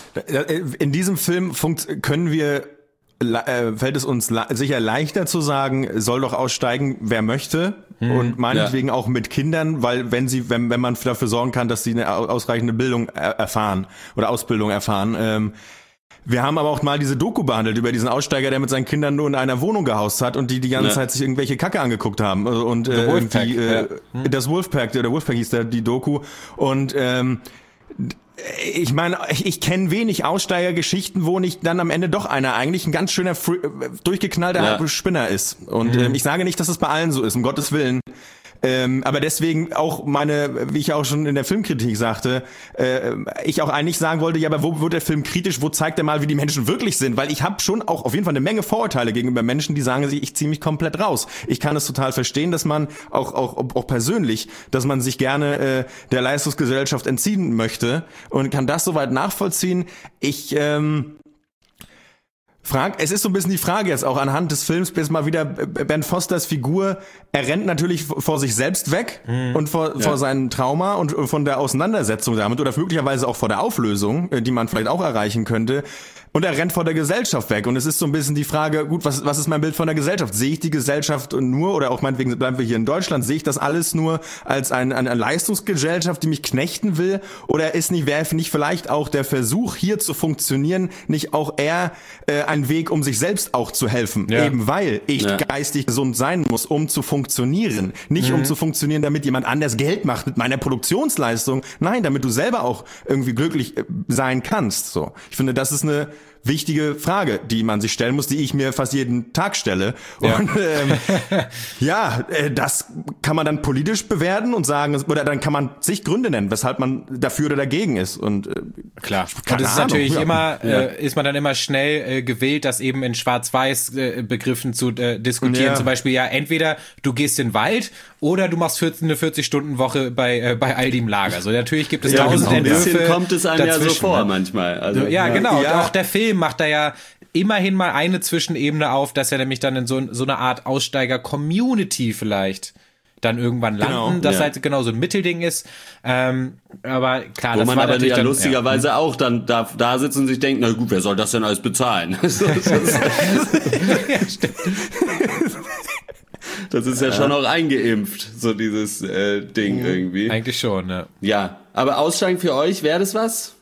C: In diesem Film funkt, können wir, äh, fällt es uns la- sicher leichter zu sagen, soll doch aussteigen, wer möchte, hm, und meinetwegen ja. auch mit Kindern, weil wenn sie, wenn, wenn man dafür sorgen kann, dass sie eine ausreichende Bildung er- erfahren oder Ausbildung erfahren. Ähm, wir haben aber auch mal diese Doku behandelt über diesen Aussteiger, der mit seinen Kindern nur in einer Wohnung gehaust hat und die die ganze ja. Zeit sich irgendwelche Kacke angeguckt haben und äh,
A: Wolfpack,
C: irgendwie, äh,
A: ja. hm.
C: das Wolfpack, der Wolfpack hieß der, die Doku, und ähm, ich meine, ich, ich kenne wenig Aussteigergeschichten, wo nicht dann am Ende doch einer eigentlich ein ganz schöner, free, durchgeknallter ja. Spinner ist. Und mhm. ähm, ich sage nicht, dass es bei allen so ist, um Gottes Willen. Ähm, aber deswegen auch meine, wie ich auch schon in der Filmkritik sagte, äh, ich auch eigentlich sagen wollte, ja, aber wo wird der Film kritisch, wo zeigt er mal, wie die Menschen wirklich sind? Weil ich habe schon auch auf jeden Fall eine Menge Vorurteile gegenüber Menschen, die sagen, ich ziehe mich komplett raus. Ich kann es total verstehen, dass man auch auch auch persönlich, dass man sich gerne äh, der Leistungsgesellschaft entziehen möchte, und kann das soweit nachvollziehen. Ich ähm, Frag, es ist so ein bisschen die Frage jetzt auch anhand des Films, bis mal wieder Ben Fosters Figur, er rennt natürlich vor sich selbst weg mhm. und vor, ja. vor seinem Trauma und von der Auseinandersetzung damit oder möglicherweise auch vor der Auflösung, die man vielleicht auch erreichen könnte. Und er rennt vor der Gesellschaft weg. Und es ist so ein bisschen die Frage, gut, was, was ist mein Bild von der Gesellschaft? Sehe ich die Gesellschaft nur, oder auch meinetwegen bleiben wir hier in Deutschland, sehe ich das alles nur als ein, eine Leistungsgesellschaft, die mich knechten will? Oder ist nicht, wäre nicht vielleicht auch der Versuch, hier zu funktionieren, nicht auch eher äh, ein Weg, um sich selbst auch zu helfen? Ja. Eben weil ich ja. geistig gesund sein muss, um zu funktionieren. Nicht mhm. um zu funktionieren, damit jemand anders Geld macht mit meiner Produktionsleistung. Nein, damit du selber auch irgendwie glücklich sein kannst. So, ich finde, das ist eine wichtige Frage, die man sich stellen muss, die ich mir fast jeden Tag stelle. Ja. Und ähm, ja, äh, das kann man dann politisch bewerten und sagen, oder dann kann man sich Gründe nennen, weshalb man dafür oder dagegen ist. Und äh,
A: klar, und es ist Ahnung. natürlich ja. immer, äh, ist man dann immer schnell äh, gewillt, das eben in Schwarz-Weiß äh, Begriffen zu äh, diskutieren. Ja. Zum Beispiel, ja, entweder du gehst in den Wald oder du machst vierzig, eine vierzig-Stunden-Woche bei äh, bei Aldi im Lager. So, natürlich gibt es
B: ja,
A: tausend
B: genau. Entwürfe. Ein bisschen kommt es einem ja so vor
A: ne?
B: manchmal. Also,
A: ja, ja, genau. Ja. Und auch der Film macht da ja immerhin mal eine Zwischenebene auf, dass er nämlich dann in so, so eine Art Aussteiger-Community vielleicht dann irgendwann landen, genau, das ja. halt genau so ein Mittelding ist. Ähm, aber klar,
B: Wo
A: das
B: man
A: war
B: aber
A: natürlich
B: ja
A: dann,
B: lustigerweise
A: ja.
B: auch dann da, da sitzt und sich denkt, na gut, wer soll das denn alles bezahlen?
A: ja, stimmt.
B: Das ist ja schon auch eingeimpft, so dieses äh, Ding mhm. irgendwie.
A: Eigentlich schon, ja.
B: Ja, aber Aussteigen für euch, wäre das was?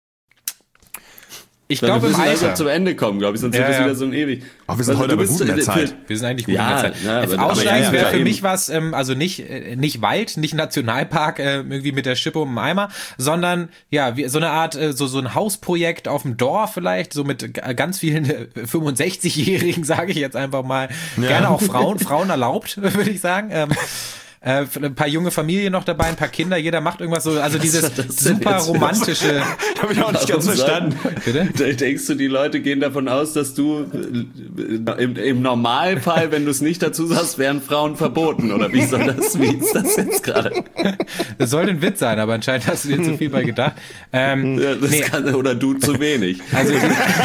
A: Ich glaube im Alter.
B: Wir zum Ende kommen, glaube ich, sonst ja, wird das ja. wieder so ein ewig.
C: Oh, wir sind also, heute aber gut in der Zeit.
A: Wir sind eigentlich gut
B: ja,
A: in der Zeit.
B: Ja,
A: aber, Aussteigen wäre für mich was, ähm, also nicht äh, nicht Wald, nicht Nationalpark, äh, irgendwie mit der Schippe um den Eimer, sondern ja, wie, so eine Art, äh, so so ein Hausprojekt auf dem Dorf vielleicht, so mit g- ganz vielen äh, fünfundsechzigjährigen, sage ich jetzt einfach mal. Ja. Gerne auch Frauen, Frauen erlaubt, würde ich sagen. Ähm, Äh, ein paar junge Familien noch dabei, ein paar Kinder, jeder macht irgendwas so, also dieses super romantische.
C: Habe ich auch nicht ganz verstanden.
B: Bitte? Denkst du, die Leute gehen davon aus, dass du im, im Normalfall, wenn du es nicht dazu sagst, wären Frauen verboten, oder wie soll das, wie ist das jetzt gerade?
A: Das sollte ein Witz sein, aber anscheinend hast du dir zu viel bei gedacht. Ähm,
B: ja, das nee. kann, oder du zu wenig.
A: Also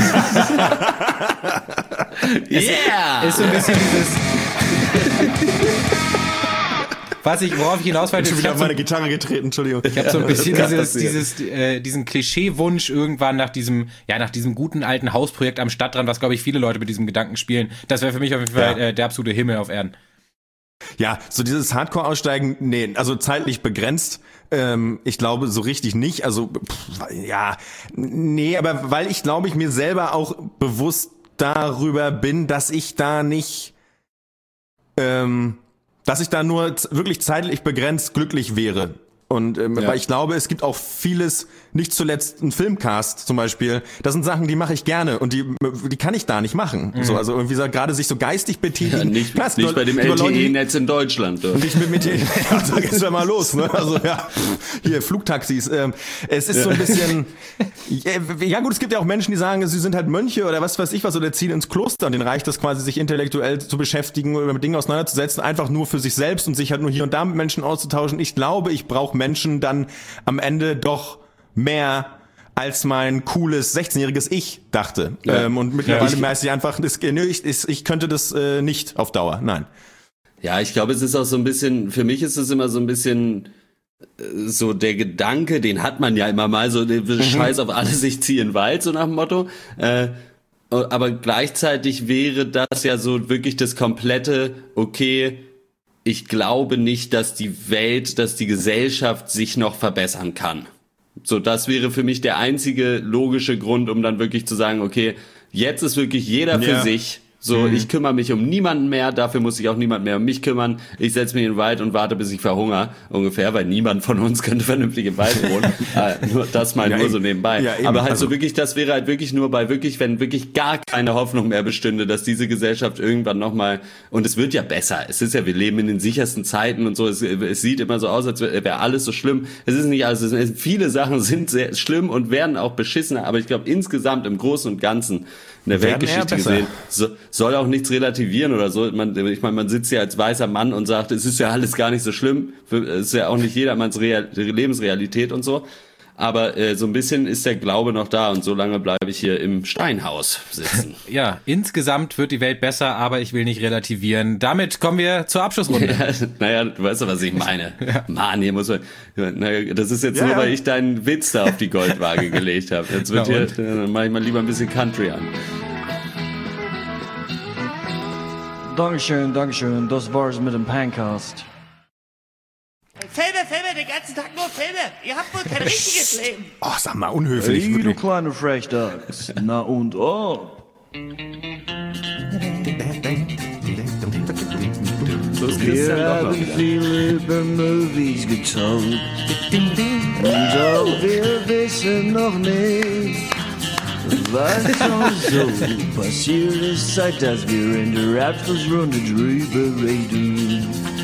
A: yeah! Ist so ein bisschen dieses Was ich, worauf ich hinaus wollte,
C: ich bin wieder auf meine
A: so,
C: Gitarre getreten, Entschuldigung.
A: Ich habe so ein bisschen dieses, dieses, äh, diesen Klischeewunsch irgendwann nach diesem, ja, nach diesem guten alten Hausprojekt am Stadtrand, was glaube ich viele Leute mit diesem Gedanken spielen. Das wäre für mich auf jeden Fall ja. äh, der absolute Himmel auf Erden.
C: Ja, so dieses Hardcore-Aussteigen, nee, also zeitlich begrenzt. Ähm, ich glaube so richtig nicht. Also pff, ja, nee, aber weil ich glaube ich mir selber auch bewusst darüber bin, dass ich da nicht ähm, dass ich da nur z- wirklich zeitlich begrenzt glücklich wäre. Und ähm, ja. weil ich glaube, es gibt auch vieles, nicht zuletzt ein Filmcast zum Beispiel, das sind Sachen, die mache ich gerne und die die kann ich da nicht machen. Mhm. So, also irgendwie so, gerade sich so geistig betätigen.
B: Ja, nicht Klar, nicht nur, bei dem L T E-Netz in Deutschland. Oder?
C: Nicht mit, mit ja, da geht's ja mal los. Ne? Also ja, hier Flugtaxis. Ähm, es ist ja. so ein bisschen, ja, ja gut, es gibt ja auch Menschen, die sagen, sie sind halt Mönche oder was weiß ich was oder ziehen ins Kloster und denen reicht das quasi, sich intellektuell zu beschäftigen oder mit Dingen auseinanderzusetzen, einfach nur für sich selbst und sich halt nur hier und da mit Menschen auszutauschen. Ich glaube, ich brauche Menschen dann am Ende doch mehr als mein cooles sechzehnjähriges Ich dachte. Ja. Ähm, und mittlerweile ja, weiß ich einfach, das, ich, ich, ich könnte das äh, nicht auf Dauer. Nein.
B: Ja, ich glaube, es ist auch so ein bisschen, für mich ist es immer so ein bisschen äh, so der Gedanke, den hat man ja immer mal, so mhm. Scheiß auf alles, ich ziehe in den Wald, so nach dem Motto. Äh, aber gleichzeitig wäre das ja so wirklich das komplette, okay, ich glaube nicht, dass die Welt, dass die Gesellschaft sich noch verbessern kann. So, das wäre für mich der einzige logische Grund, um dann wirklich zu sagen, okay, jetzt ist wirklich jeder für ja. sich. So, mhm. ich kümmere mich um niemanden mehr, dafür muss sich auch niemand mehr um mich kümmern. Ich setze mich in den Wald und warte, bis ich verhungere, ungefähr, weil niemand von uns könnte vernünftig im Wald wohnen. äh, nur das mal ja, nur eben. so nebenbei. Ja, Aber halt also. so wirklich, das wäre halt wirklich nur bei wirklich, wenn wirklich gar keine Hoffnung mehr bestünde, dass diese Gesellschaft irgendwann nochmal, und es wird ja besser. Es ist ja, wir leben in den sichersten Zeiten und so. Es, es sieht immer so aus, als wäre alles so schlimm. Es ist nicht alles. Es, viele Sachen sind sehr schlimm und werden auch beschissener. Aber ich glaube, insgesamt im Großen und Ganzen in der Weltgeschichte gesehen, so, soll auch nichts relativieren oder so. Man, ich meine, man sitzt ja als weißer Mann und sagt, es ist ja alles gar nicht so schlimm. Es ist ja auch nicht jedermanns Real, Lebensrealität und so. Aber äh, so ein bisschen ist der Glaube noch da und so lange bleibe ich hier im Steinhaus sitzen.
A: Ja, insgesamt wird die Welt besser, aber ich will nicht relativieren. Damit kommen wir zur Abschlussrunde.
B: Ja, naja, du weißt doch, was ich meine. Ja. Mann, hier muss man... Naja, das ist jetzt ja, nur, ja. weil ich deinen Witz da auf die Goldwaage gelegt habe. Jetzt wird hier, dann mache ich mal lieber ein bisschen Country an.
G: Dankeschön, Dankeschön. Das war's mit dem Pancast.
H: Filme, Filme, den ganzen Tag nur Filme. Ihr habt wohl kein richtiges Leben.
C: Oh, sag mal, unhöflich.
G: Hey, du kleine Frechdachs. Na und ob. Wir haben viel über Movies getalkt. Und wir wissen noch nicht, was uns so passiert ist, seit dass wir in der Abschlussrunde drüber reden.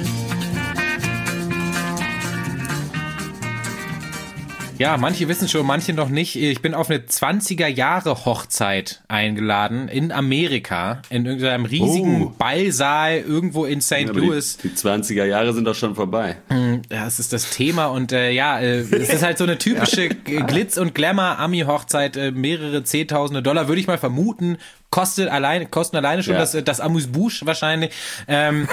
A: Ja, manche wissen schon, manche noch nicht. Ich bin auf eine zwanziger-Jahre-Hochzeit eingeladen in Amerika, in irgendeinem riesigen oh. Ballsaal irgendwo in Saint Ja, Louis.
B: Die, die zwanziger Jahre sind doch schon vorbei.
A: Das ist das Thema und äh, ja, äh, es ist halt so eine typische Glitz- und Glamour-Ami-Hochzeit, äh, mehrere Zehntausende Dollar, würde ich mal vermuten. kostet alleine, kosten alleine schon ja. das, das Amuse-Bouche wahrscheinlich. Ähm,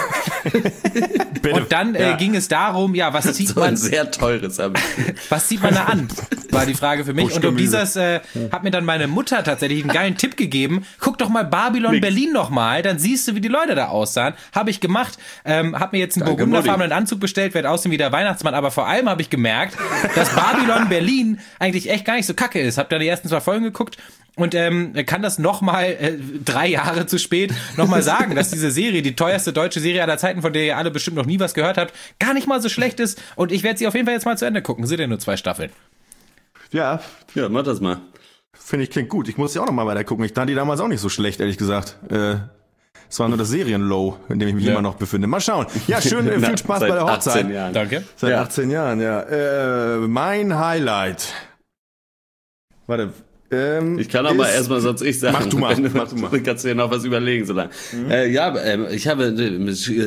A: und dann äh, ja. ging es darum, ja, was zieht
B: so
A: man...
B: ein sehr teures Amuse-Bouche.
A: Was zieht man da an, war die Frage für mich. Und um dieses äh, hat mir dann meine Mutter tatsächlich einen geilen Tipp gegeben. Guck doch mal Babylon Nix. Berlin nochmal, dann siehst du, wie die Leute da aussahen. Habe ich gemacht. Ähm, hab mir jetzt einen burgunderfarbenen Anzug bestellt, werde aussehen wie der Weihnachtsmann. Aber vor allem habe ich gemerkt, dass Babylon Berlin eigentlich echt gar nicht so kacke ist. Hab da die ersten zwei Folgen geguckt. Und ähm, kann das nochmal äh, drei Jahre zu spät nochmal sagen, dass diese Serie, die teuerste deutsche Serie aller Zeiten, von der ihr alle bestimmt noch nie was gehört habt, gar nicht mal so schlecht ist. Und ich werde sie auf jeden Fall jetzt mal zu Ende gucken. Sind ja nur zwei Staffeln.
C: Ja,
B: ja, mach das mal.
C: Finde ich, klingt gut. Ich muss ja auch noch mal weiter gucken. Ich fand die damals auch nicht so schlecht, ehrlich gesagt. Äh, es war nur das Serien-Low, in dem ich mich ja. immer noch befinde. Mal schauen. Ja, schön, äh, viel Spaß bei der Hochzeit.
B: achtzehn Jahren.
A: Danke.
C: Seit
B: ja.
C: achtzehn Jahren, ja. Äh, mein Highlight. Warte. Ähm,
B: ich kann auch mal erstmal sonst ich sagen.
C: Mach du mal.
B: Du,
C: mach du mal.
B: Du kannst dir noch was überlegen, so lange. Mhm. Äh, ja, äh, ich habe... Äh,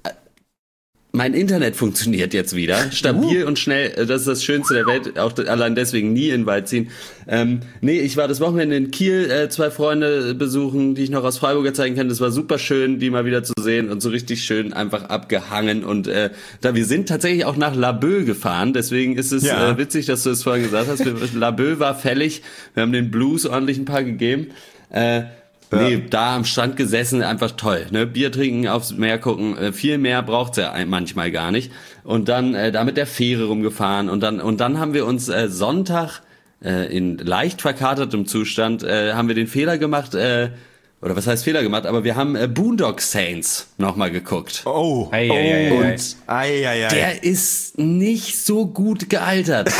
B: mein Internet funktioniert jetzt wieder. Stabil uh. und schnell. Das ist das Schönste der Welt. Auch allein deswegen nie in den Wald ziehen. Ähm, nee, ich war das Wochenende in Kiel, äh, zwei Freunde besuchen, die ich noch aus Freiburger Zeiten kenne. Das war super schön, die mal wieder zu sehen und so richtig schön einfach abgehangen. Und äh, da wir sind tatsächlich auch nach Laboe gefahren. Deswegen ist es ja. äh, witzig, dass du es vorhin gesagt hast. Laboe war fällig. Wir haben den Blues ordentlich ein paar gegeben. Äh, Nee, ja. da am Strand gesessen, einfach toll. Ne? Bier trinken, aufs Meer gucken, äh, viel mehr braucht's ja manchmal gar nicht. Und dann äh, da mit der Fähre rumgefahren und dann und dann haben wir uns äh, Sonntag äh, in leicht verkatertem Zustand äh, haben wir den Fehler gemacht, äh, oder was heißt Fehler gemacht, aber wir haben äh, Boondock Saints nochmal geguckt.
C: Oh,
A: ei, ei, ei,
B: und
C: ei, ei, ei.
B: der ist nicht so gut gealtert.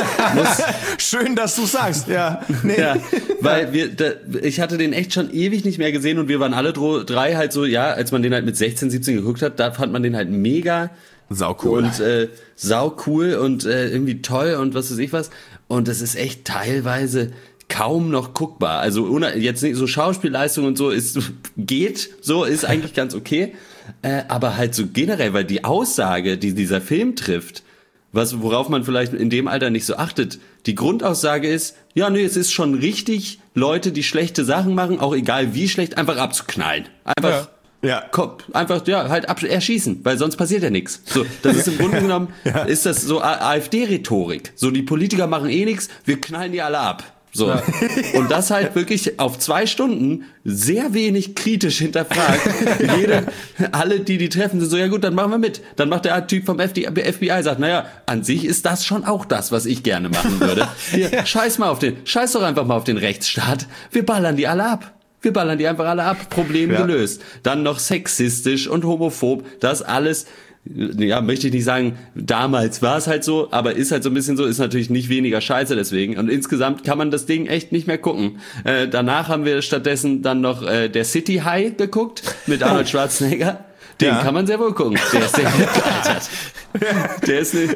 C: Schön, dass du sagst, ja. Nee.
B: Ja, weil wir, da, ich hatte den echt schon ewig nicht mehr gesehen und wir waren alle dro- drei halt so, ja, als man den halt mit sechzehn, siebzehn geguckt hat, da fand man den halt mega
C: sau cool
B: und äh, sau cool und äh, irgendwie toll und was weiß ich was. Und das ist echt teilweise kaum noch guckbar. Also ohne, jetzt nicht so Schauspielleistung und so ist geht, so ist eigentlich ganz okay. Äh, aber halt so generell, weil die Aussage, die dieser Film trifft, was worauf man vielleicht in dem Alter nicht so achtet, die Grundaussage ist, ja, nee, es ist schon richtig, Leute, die schlechte Sachen machen, auch egal wie schlecht, einfach abzuknallen. Einfach
C: ja. Ja.
B: Komm, einfach ja halt ab, erschießen, weil sonst passiert ja nichts. So, das ist im Grunde genommen ja. ist das so AfD-Rhetorik. So, die Politiker machen eh nichts, wir knallen die alle ab. So. Ja. Und das halt wirklich auf zwei Stunden sehr wenig kritisch hinterfragt. Jede, alle, die die treffen, sind so, ja gut, dann machen wir mit. Dann macht der Typ vom F B I, sagt, naja, an sich ist das schon auch das, was ich gerne machen würde. Hier, ja. scheiß mal auf den, scheiß doch einfach mal auf den Rechtsstaat. Wir ballern die alle ab. Wir ballern die einfach alle ab. Problem ja. gelöst. Dann noch sexistisch und homophob. Das alles, ja, möchte ich nicht sagen, damals war es halt so, aber ist halt so ein bisschen so, ist natürlich nicht weniger scheiße deswegen. Und insgesamt kann man das Ding echt nicht mehr gucken. Äh, danach haben wir stattdessen dann noch äh, der City High geguckt mit Arnold Schwarzenegger. Den ja. kann man sehr wohl gucken. Der ist sehr gut gealtert. Der ist nicht,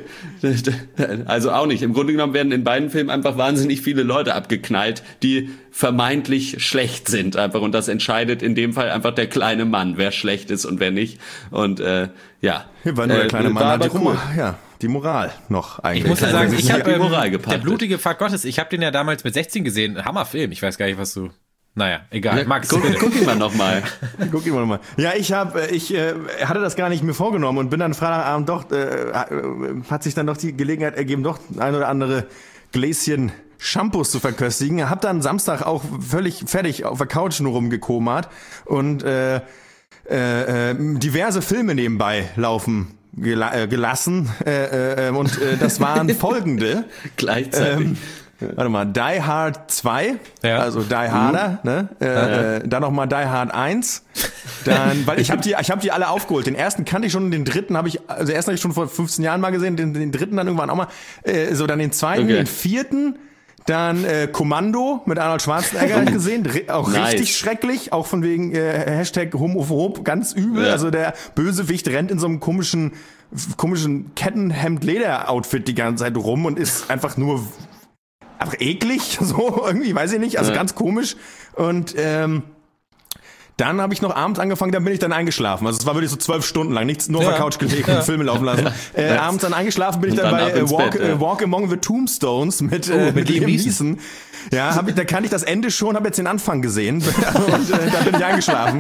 B: also auch nicht. Im Grunde genommen werden in beiden Filmen einfach wahnsinnig viele Leute abgeknallt, die vermeintlich schlecht sind einfach. Und das entscheidet in dem Fall einfach der kleine Mann, wer schlecht ist und wer nicht. Und äh, ja.
C: Hier war nur der kleine äh, Mann, hat die, cool. ja, die Moral noch eigentlich.
A: Ich muss ja sagen, ich habe
B: die Moral gepackt.
A: Der blutige Pfad Gottes, ich habe den ja damals mit sechzehn gesehen. Hammerfilm. Ich weiß gar nicht, was du... Naja, egal.
B: Ja, Max, guck, guck ihn mal nochmal.
C: Guck ihn mal nochmal. Ja, ich habe, ich äh, hatte das gar nicht mir vorgenommen und bin dann Freitagabend doch, äh, hat sich dann doch die Gelegenheit ergeben, doch ein oder andere Gläschen Shampoos zu verköstigen. Hab dann Samstag auch völlig fertig auf der Couch nur rumgekomert und äh, äh, äh, diverse Filme nebenbei laufen gela- äh, gelassen äh, äh, und äh, das waren folgende.
B: Gleichzeitig. Ähm,
C: Warte mal, Die Hard zwei,
A: ja.
C: also Die Harder, mhm. ne? Äh, ja. äh, dann nochmal Die Hard eins. Dann, weil ich habe die, ich habe die alle aufgeholt. Den ersten kannte ich schon, den dritten habe ich, also den ersten habe ich schon vor fünfzehn Jahren mal gesehen, den, den dritten dann irgendwann auch mal. Äh, so dann den zweiten, okay. den vierten, dann äh, Kommando mit Arnold Schwarzenegger gesehen, auch nice. Richtig schrecklich, auch von wegen äh, Hashtag homophob, ganz übel. Ja. Also der Bösewicht rennt in so einem komischen, komischen Kettenhemd-Leder-Outfit die ganze Zeit rum und ist einfach nur einfach eklig, so irgendwie, weiß ich nicht, also ja. ganz komisch. Und ähm, Dann habe ich noch abends angefangen, dann bin ich dann eingeschlafen. Also es war wirklich so zwölf Stunden lang, nichts nur auf der Couch gelegen und Filme laufen lassen. Äh, abends dann eingeschlafen bin ich dann, dann bei äh, Walk, Bett, ja. äh, Walk Among the Tombstones mit, äh, oh, mit Liam Neeson. Ja, hab ich, da kann ich das Ende schon, habe jetzt den Anfang gesehen und äh, da bin ich eingeschlafen.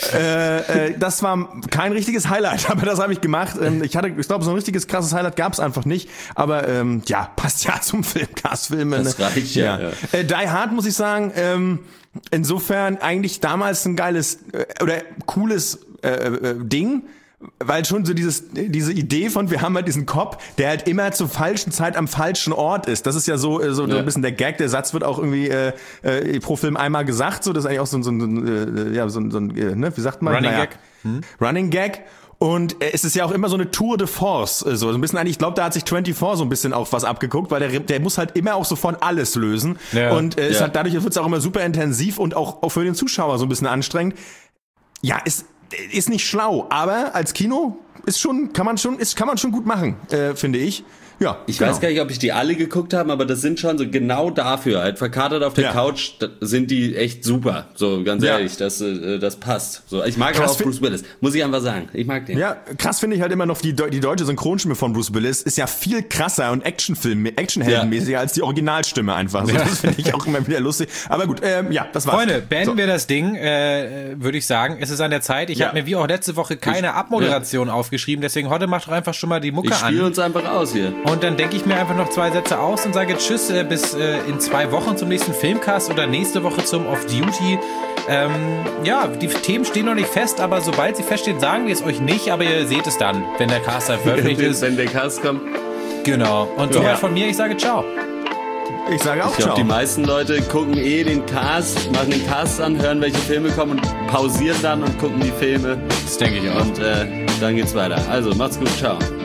C: Äh, äh, das war kein richtiges Highlight, aber das habe ich gemacht. Ähm, ich hatte, ich glaube, so ein richtiges krasses Highlight gab es einfach nicht. Aber ähm, ja, passt ja zum Filmcast-Film.
B: Das reicht ja.
C: ja. ja. Äh, Die Hard muss ich sagen. Ähm, insofern eigentlich damals ein geiles äh, oder cooles äh, äh, Ding. Weil schon so dieses, diese Idee von, wir haben halt diesen Cop, der halt immer zur falschen Zeit am falschen Ort ist. Das ist ja so, so, ja. so ein bisschen der Gag. Der Satz wird auch irgendwie äh, äh, pro Film einmal gesagt. So, das ist eigentlich auch so, so, so, äh, ja, so, so äh, ne, wie sagt man?
A: Running
C: naja.
A: Gag. Hm?
C: Running Gag. Und äh, es ist ja auch immer so eine Tour de Force. So, so ein bisschen eigentlich, ich glaube, da hat sich vierundzwanzig so ein bisschen auch was abgeguckt, weil der, der muss halt immer auch so von alles lösen. Ja. Und äh, ja. es hat, dadurch wird es auch immer super intensiv und auch, auch für den Zuschauer so ein bisschen anstrengend. Ja, ist Ist nicht schlau, aber als Kino ist schon, kann man schon, ist, kann man schon gut machen, äh, finde ich. Ja,
B: ich
C: genau.
B: weiß gar nicht, ob ich die alle geguckt habe, aber das sind schon so genau dafür. Halt verkatert auf der ja. Couch sind die echt super. So ganz ja. ehrlich, das äh, das passt. So, ich mag krass aber auch Bruce Willis, muss ich einfach sagen. Ich mag den.
C: Ja, krass finde ich halt immer noch die die deutsche Synchronstimme von Bruce Willis ist ja viel krasser und Actionfilm, Actionheldenmäßiger ja. als die Originalstimme einfach. So, ja. Das finde ich auch immer wieder lustig. Aber gut, ähm, ja, das war's.
A: Freunde, beenden so. wir das Ding, äh, würde ich sagen. Es ist an der Zeit. Ich ja. habe mir wie auch letzte Woche keine ich, Abmoderation ja. aufgeschrieben, deswegen heute macht doch einfach schon mal die Mucke
B: ich
A: an.
B: Ich spiele uns einfach aus hier.
A: Und dann denke ich mir einfach noch zwei Sätze aus und sage Tschüss äh, bis äh, in zwei Wochen zum nächsten Filmcast oder nächste Woche zum Off-Duty. Ähm, ja, die Themen stehen noch nicht fest, aber sobald sie feststehen, sagen wir es euch nicht, aber ihr seht es dann, wenn der Cast dann veröffentlicht ist.
B: Wenn der Cast kommt.
A: Genau. Und soweit ja. von mir, ich sage ciao.
C: Ich sage auch
B: ich glaub,
C: ciao.
B: Die meisten Leute gucken eh den Cast, machen den Cast an, hören, welche Filme kommen und pausieren dann und gucken die Filme.
A: Das denke ich auch.
B: Und äh, dann geht's weiter. Also, macht's gut, ciao.